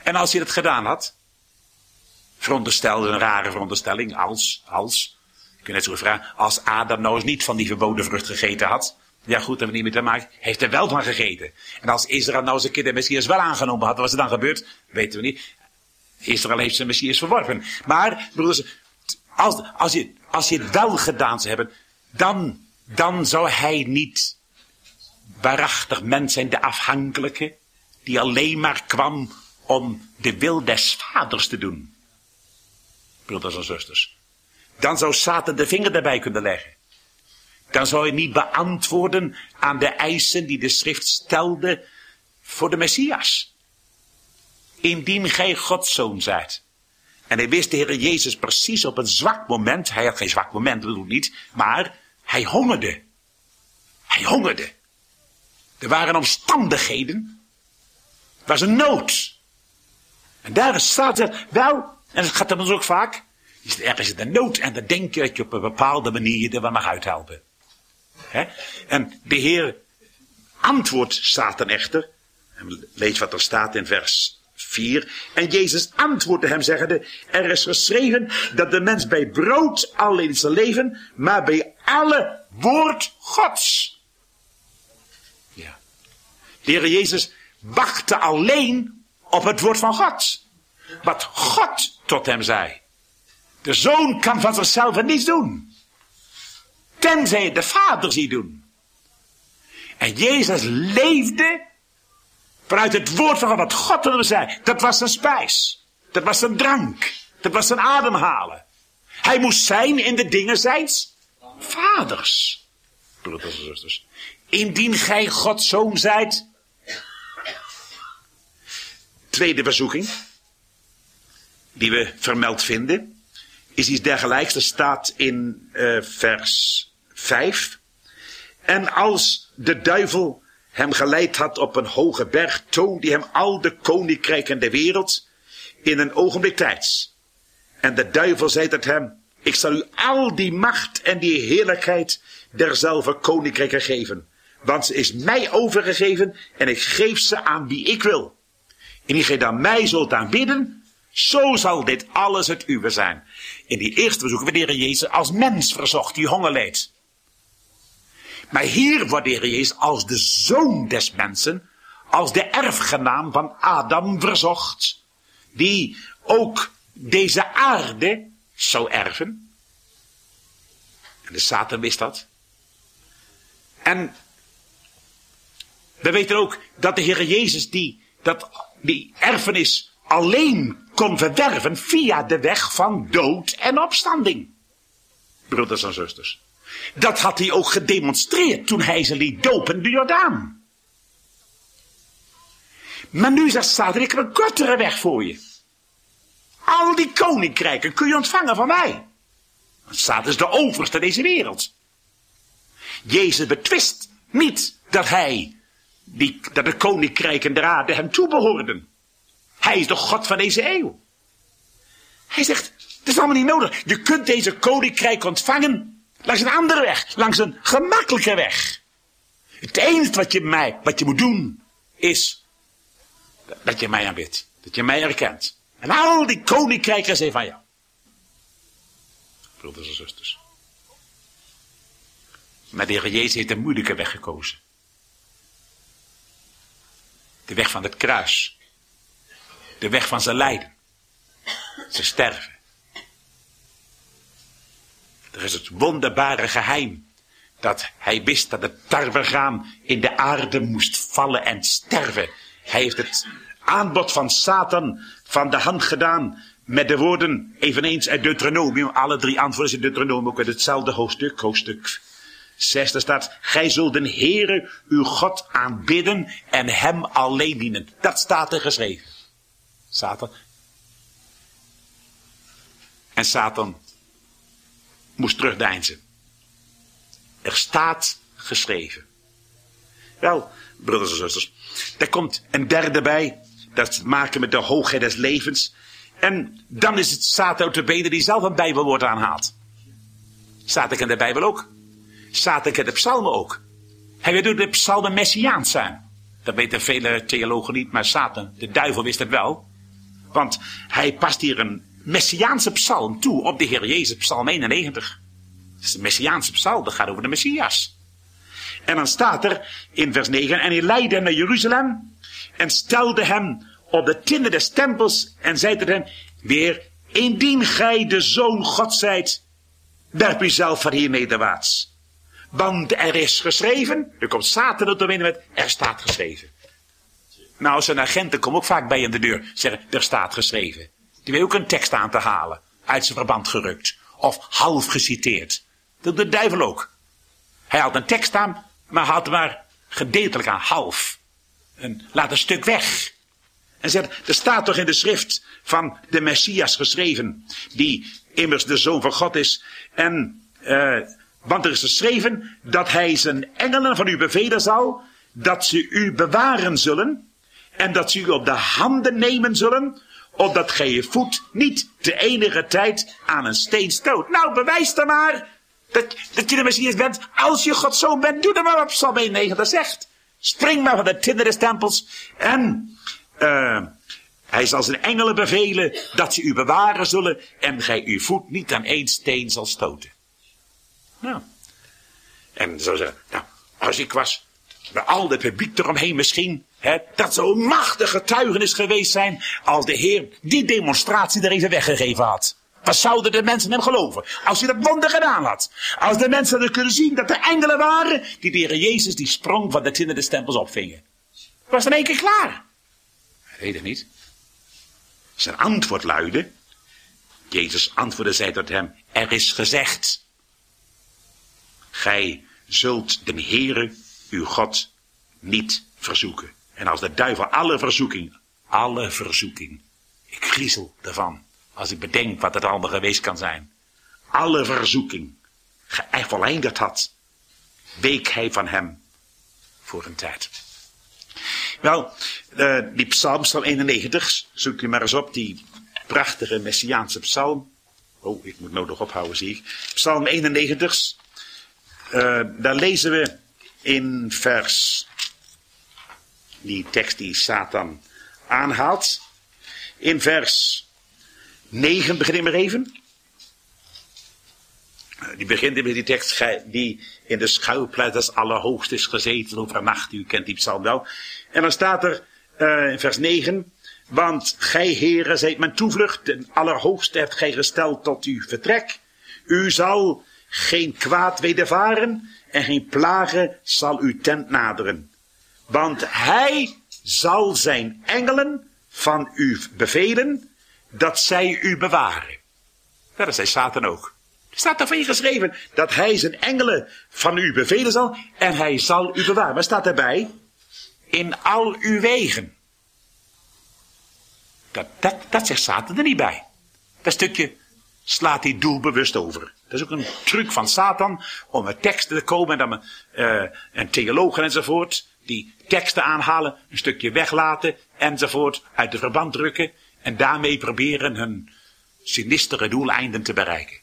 En als hij dat gedaan had, veronderstelde een rare veronderstelling, als, je kunt net zo vragen, als Adam nou eens niet van die verboden vrucht gegeten had, ja goed, hebben we niet meer te maken, heeft er wel van gegeten. En als Israël nou eens een keer de Messias wel aangenomen had, wat was er dan gebeurd? Weten we niet. Israël heeft zijn Messias verworpen. Maar, broeders, als je het wel gedaan zou hebben, dan zou hij niet waarachtig mens zijn, de afhankelijke, die alleen maar kwam om de wil des vaders te doen. Broeders en zusters. Dan zou Satan de vinger erbij kunnen leggen. Dan zou hij niet beantwoorden aan de eisen die de schrift stelde voor de Messias. Indien gij Gods zoon zijt. En hij wist de Heer Jezus precies op een zwak moment. Hij had geen zwak moment, dat bedoel ik niet. Maar hij hongerde. Hij hongerde. Er waren omstandigheden. Er was een nood. En daar staat er wel, en dat gaat dan ook vaak. Er is een nood en dan denk je dat je op een bepaalde manier je er wel mag uithelpen. En de Heer antwoordt Satan echter. Lees wat er staat in vers 4. En Jezus antwoordde hem zeggende, er is geschreven dat de mens bij brood alleen zal leven, maar bij alle woord Gods. Ja. De Heer Jezus wachtte alleen op het woord van God. Wat God tot hem zei. De zoon kan van zichzelf niets doen. Tenzij de vader ziet doen. En Jezus leefde vanuit het woord van God, wat God tot hem zei. Dat was zijn spijs. Dat was zijn drank. Dat was zijn ademhalen. Hij moest zijn in de dingen zijns vaders. Broeders en zusters. Indien gij Gods zoon zijt. Tweede verzoeking. Die we vermeld vinden. Is iets dergelijks. Dat staat in vers 5. En als de duivel hem geleid had op een hoge berg, toonde hem al de koninkrijken der wereld in een ogenblik tijds. En de duivel zei tot hem, ik zal u al die macht en die heerlijkheid derzelfde koninkrijken geven. Want ze is mij overgegeven en ik geef ze aan wie ik wil. En die gij dan mij zult aanbidden, zo zal dit alles het uwe zijn. In die eerste verzoek werd de Heer Jezus als mens verzocht, die honger leed. Maar hier wordt de Heer Jezus als de zoon des mensen, als de erfgenaam van Adam verzocht, die ook deze aarde zou erven. En de Satan wist dat. En we weten ook dat de Heer Jezus die erfenis alleen kon verwerven via de weg van dood en opstanding. Broeders en zusters. Dat had hij ook gedemonstreerd toen hij ze liet dopen in de Jordaan. Maar nu zegt Satan, ik heb een kortere weg voor je. Al die koninkrijken kun je ontvangen van mij. Want Satan is de overste deze wereld. Jezus betwist niet dat dat de koninkrijken der aarde hem toebehoorden. Hij is de God van deze eeuw. Hij zegt, het is allemaal niet nodig. Je kunt deze koninkrijk ontvangen langs een andere weg. Langs een gemakkelijke weg. Het enige wat je moet doen is dat je mij aanbidt. Dat je mij erkent. En al die koninkrijken zijn van jou. Broeders en zusters. Maar de Heer Jezus heeft een moeilijke weg gekozen. De weg van het kruis. De weg van zijn lijden. Zijn sterven. Er is het wonderbare geheim. Dat hij wist dat het tarwegraan in de aarde moest vallen en sterven. Hij heeft het aanbod van Satan van de hand gedaan. Met de woorden eveneens uit Deuteronomium. Alle drie antwoorden in Deuteronomium ook uit hetzelfde hoofdstuk. Hoofdstuk 6. Daar staat. Gij zult de Heere uw God aanbidden en hem alleen dienen. Dat staat er geschreven. Satan. En Satan moest terugdeinzen. Er staat geschreven. Wel, broeders en zusters. Er komt een derde bij. Dat te maken met de hoogheid des levens. En dan is het Satan uit de benen die zelf een bijbelwoord aanhaalt. Satan kent de Bijbel ook. Satan kent de psalmen ook. Hij weet ook dat de psalmen messiaans zijn. Dat weten vele theologen niet, maar Satan, de duivel wist het wel. Want hij past hier een Messiaanse psalm toe op de Heer Jezus, psalm 91. Het is een Messiaanse psalm, dat gaat over de Messias. En dan staat er in vers 9, en hij leidde hem naar Jeruzalem en stelde hem op de tinnen des tempels en zei tot hem, weer, indien gij de Zoon God zijt, werp u zelf van hier nederwaarts. Want er is geschreven, er komt Satan op de winnen met, er staat geschreven. Nou, zijn agenten komen ook vaak bij aan de deur, zeggen, er staat geschreven. Die wil ook een tekst aan te halen, uit zijn verband gerukt, of half geciteerd. Dat doet de duivel ook. Hij haalt een tekst aan, maar haalt maar gedeeltelijk aan, half. En laat een stuk weg. En zegt, er staat toch in de schrift van de Messias geschreven, die immers de Zoon van God is. En, want er is geschreven dat hij zijn engelen van u bevelen zal, dat ze u bewaren zullen, en dat ze u op de handen nemen zullen, opdat gij je voet niet te enige tijd aan een steen stoot. Nou, bewijs dan maar dat je de Messias bent. Als je Gods zoon bent, doe dan maar op Psalm 91 zegt. Spring maar van de tinnen des tempels. En hij zal zijn engelen bevelen dat ze u bewaren zullen en gij uw voet niet aan één steen zal stoten. Nou. En zo zeggen, nou, als ik was, bij al het publiek eromheen misschien, dat zou een machtige getuigenis geweest zijn als de Heer die demonstratie er even weggegeven had. Wat zouden de mensen hem geloven? Als hij dat wonder gedaan had. Als de mensen hadden kunnen zien dat er engelen waren die de Heer Jezus die sprong van de tinnen des tempels opvingen. Was dan één keer klaar? Ik weet het niet. Zijn antwoord luidde, Jezus antwoordde, zei tot hem, er is gezegd, gij zult de Heere, uw God, niet verzoeken. En als de duivel alle verzoeking, ik griezel ervan, als ik bedenk wat het allemaal geweest kan zijn, alle verzoeking voleindigd had, week hij van hem voor een tijd. Wel, die psalm 91, zoek u maar eens op, die prachtige Messiaanse psalm. Oh, ik moet nou nog ophouden, zie ik. Psalm 91, daar lezen we in vers, die tekst die Satan aanhaalt. In vers 9 begin ik maar even. Die begint met die tekst, die in de schuilplaats des Allerhoogst is gezeten overnacht. U kent die psalm wel. En dan staat er in vers 9, want gij, Heere, zijt mijn toevlucht, den Allerhoogste hebt gij gesteld tot uw vertrek. U zal geen kwaad wedervaren en geen plage zal uw tent naderen. Want hij zal zijn engelen van u bevelen, dat zij u bewaren. Dat zei Satan ook. Er staat er van je geschreven dat hij zijn engelen van u bevelen zal en hij zal u bewaren. Maar staat erbij? In al uw wegen. Dat zegt Satan er niet bij. Dat stukje slaat hij doelbewust over. Dat is ook een truc van Satan om met teksten te komen en dan en theologen enzovoort die teksten aanhalen, een stukje weglaten enzovoort uit de verband drukken en daarmee proberen hun sinistere doeleinden te bereiken.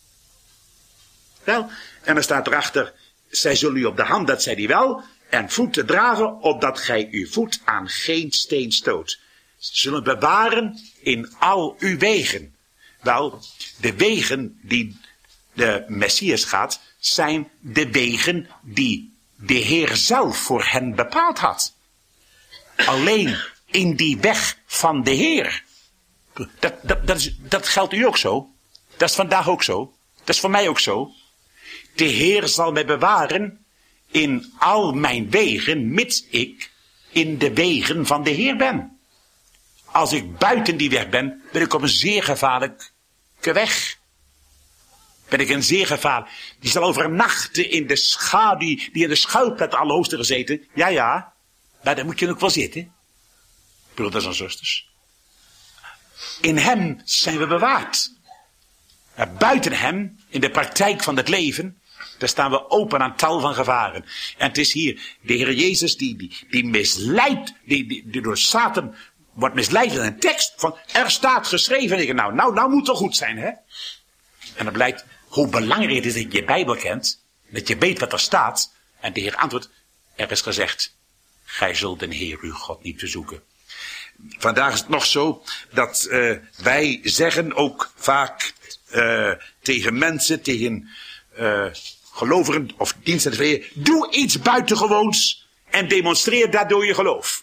Wel, en dan staat erachter, zij zullen u op de hand, dat zei hij wel, en voeten dragen, opdat gij uw voet aan geen steen stoot. Ze zullen bewaren in al uw wegen. Wel, de wegen die de Messias gaat, zijn de wegen die de Heer zelf voor hen bepaald had. Alleen in die weg van de Heer. Dat geldt u ook zo. Dat is vandaag ook zo. Dat is voor mij ook zo. De Heer zal mij bewaren in al mijn wegen, mits ik in de wegen van de Heer ben. Als ik buiten die weg ben ik op een zeer gevaarlijke weg. Ben ik een zeer gevaarlijk. Die zal overnachten in de schaduw, die in de schuilplaats Allerhoogste gezeten. Ja, maar daar moet je ook wel zitten. Broeders en zusters. In hem zijn we bewaard. Maar buiten hem, in de praktijk van het leven, daar staan we open aan tal van gevaren. En het is hier de Heer Jezus die misleidt, die door Satan wordt misleid in een tekst van er staat geschreven. En ik nou moet het goed zijn, hè? En dan blijkt hoe belangrijk het is dat je je Bijbel kent, dat je weet wat er staat. En de Heer antwoordt, er is gezegd, gij zult den Heer uw God niet bezoeken. Vandaag is het nog zo dat wij zeggen ook vaak tegen mensen, tegen gelovigen of diensten, doe iets buitengewoons en demonstreer daardoor je geloof.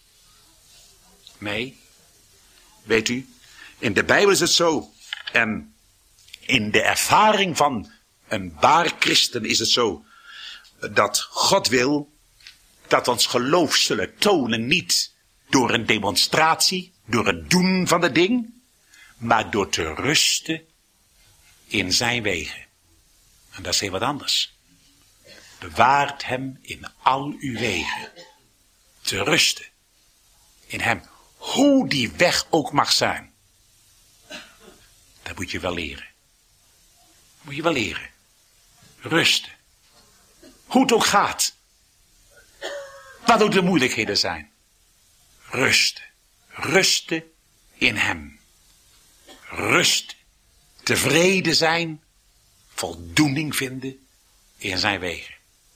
Nee, weet u, in de Bijbel is het zo en in de ervaring van een waar christen is het zo dat God wil dat ons geloof zullen tonen niet door een demonstratie, door het doen van het ding, maar door te rusten in zijn wegen. En dat is heel wat anders. Bewaart hem in al uw wegen. Te rusten in hem. Hoe die weg ook mag zijn. Dat moet je wel leren. Moet je wel leren. Rusten. Hoe het ook gaat. Wat ook de moeilijkheden zijn. Rusten. Rusten in hem. Rusten. Tevreden zijn. Voldoening vinden in zijn wegen.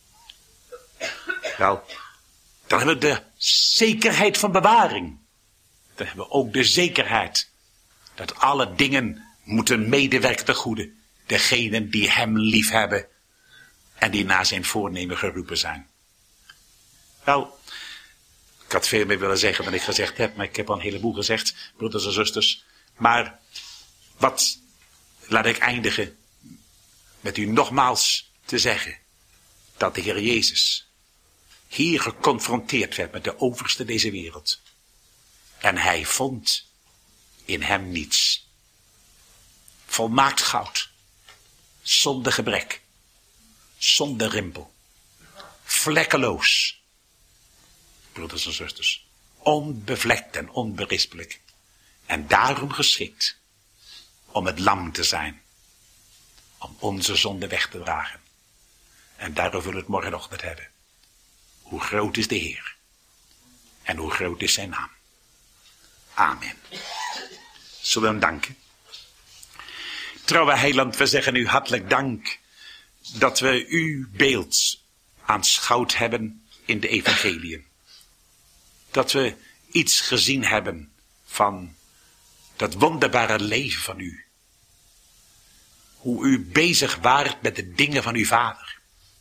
Wel, dan hebben we de zekerheid van bewaring. Dan hebben we ook de zekerheid dat alle dingen moeten medewerken ten goede. Degenen die hem lief hebben en die naar zijn voornemen geroepen zijn. Wel, ik had veel meer willen zeggen dan ik gezegd heb, maar ik heb al een heleboel gezegd, broeders en zusters. Maar laat ik eindigen met u nogmaals te zeggen dat de Heer Jezus hier geconfronteerd werd met de overste deze wereld. En hij vond in hem niets. Volmaakt goud. Zonder gebrek. Zonder rimpel. Vlekkeloos. Broeders en zusters. Onbevlekt en onberispelijk. En daarom geschikt om het lam te zijn. Om onze zonde weg te dragen. En daarover willen we het morgenochtend hebben. Hoe groot is de Heer. En hoe groot is zijn naam. Amen. Zullen we hem danken? Trouwe heiland, we zeggen u hartelijk dank dat we uw beeld aanschouwd hebben in de evangeliën. Dat we iets gezien hebben van dat wonderbare leven van u. Hoe u bezig waart met de dingen van uw vader.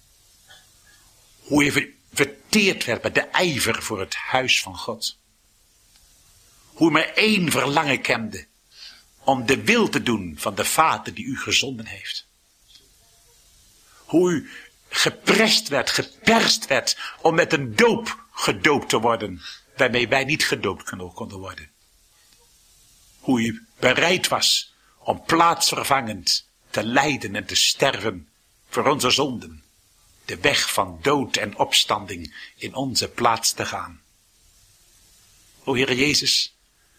Hoe u verteerd werd met de ijver voor het huis van God. Hoe u maar één verlangen kende. Om de wil te doen van de Vader die u gezonden heeft. Hoe u geperst werd om met een doop gedoopt te worden. Waarmee wij niet gedoopt konden worden. Hoe u bereid was om plaatsvervangend te lijden en te sterven voor onze zonden. De weg van dood en opstanding in onze plaats te gaan. O Heer Jezus,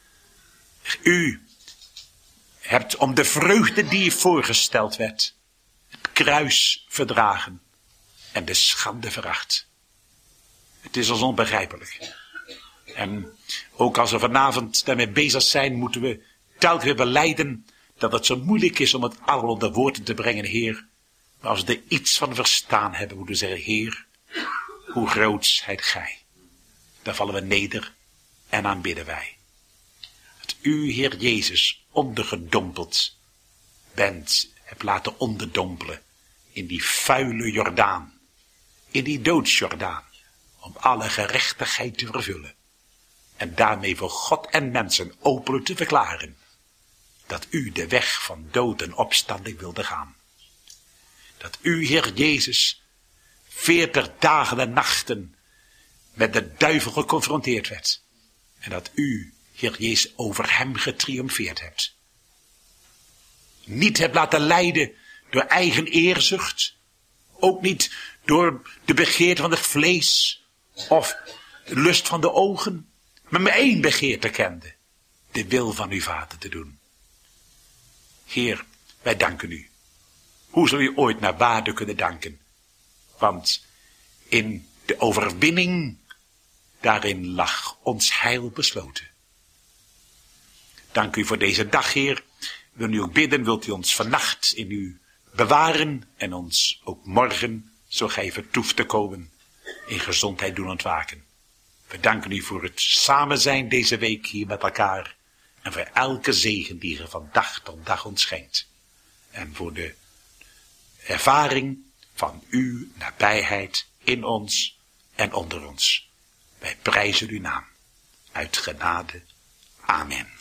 u hebt om de vreugde die u voorgesteld werd, het kruis verdragen en de schande veracht. Het is ons onbegrijpelijk. En ook als we vanavond daarmee bezig zijn, moeten we telkens weer belijden dat het zo moeilijk is om het allemaal onder woorden te brengen, Heer. Maar als we er iets van verstaan hebben, moeten we zeggen, Heer, hoe groot zijt gij. Dan vallen we neder en aanbidden wij. Dat u, Heer Jezus, ondergedompeld bent, hebt laten onderdompelen in die vuile Jordaan, in die doodsjordaan, om alle gerechtigheid te vervullen. En daarmee voor God en mensen openlijk te verklaren dat u de weg van dood en opstanding wilde gaan. Dat u, Heer Jezus, 40 dagen en nachten met de duivel geconfronteerd werd. En dat u, Heer Jezus, over hem getriomfeerd hebt. Niet hebt laten leiden door eigen eerzucht. Ook niet door de begeerte van het vlees of de lust van de ogen. Maar met één begeerte kende. De wil van uw Vader te doen. Heer, wij danken u. Hoe zal u ooit naar waarde kunnen danken? Want in de overwinning, daarin lag ons heil besloten. Dank u voor deze dag, Heer. Wil u ook bidden, wilt u ons vannacht in u bewaren en ons ook morgen, zo gij vertoeft te komen, in gezondheid doen ontwaken. We danken u voor het samen zijn deze week hier met elkaar. En voor elke zegen die er van dag tot dag ons schenkt. En voor de ervaring van uw nabijheid in ons en onder ons. Wij prijzen uw naam. Uit genade. Amen.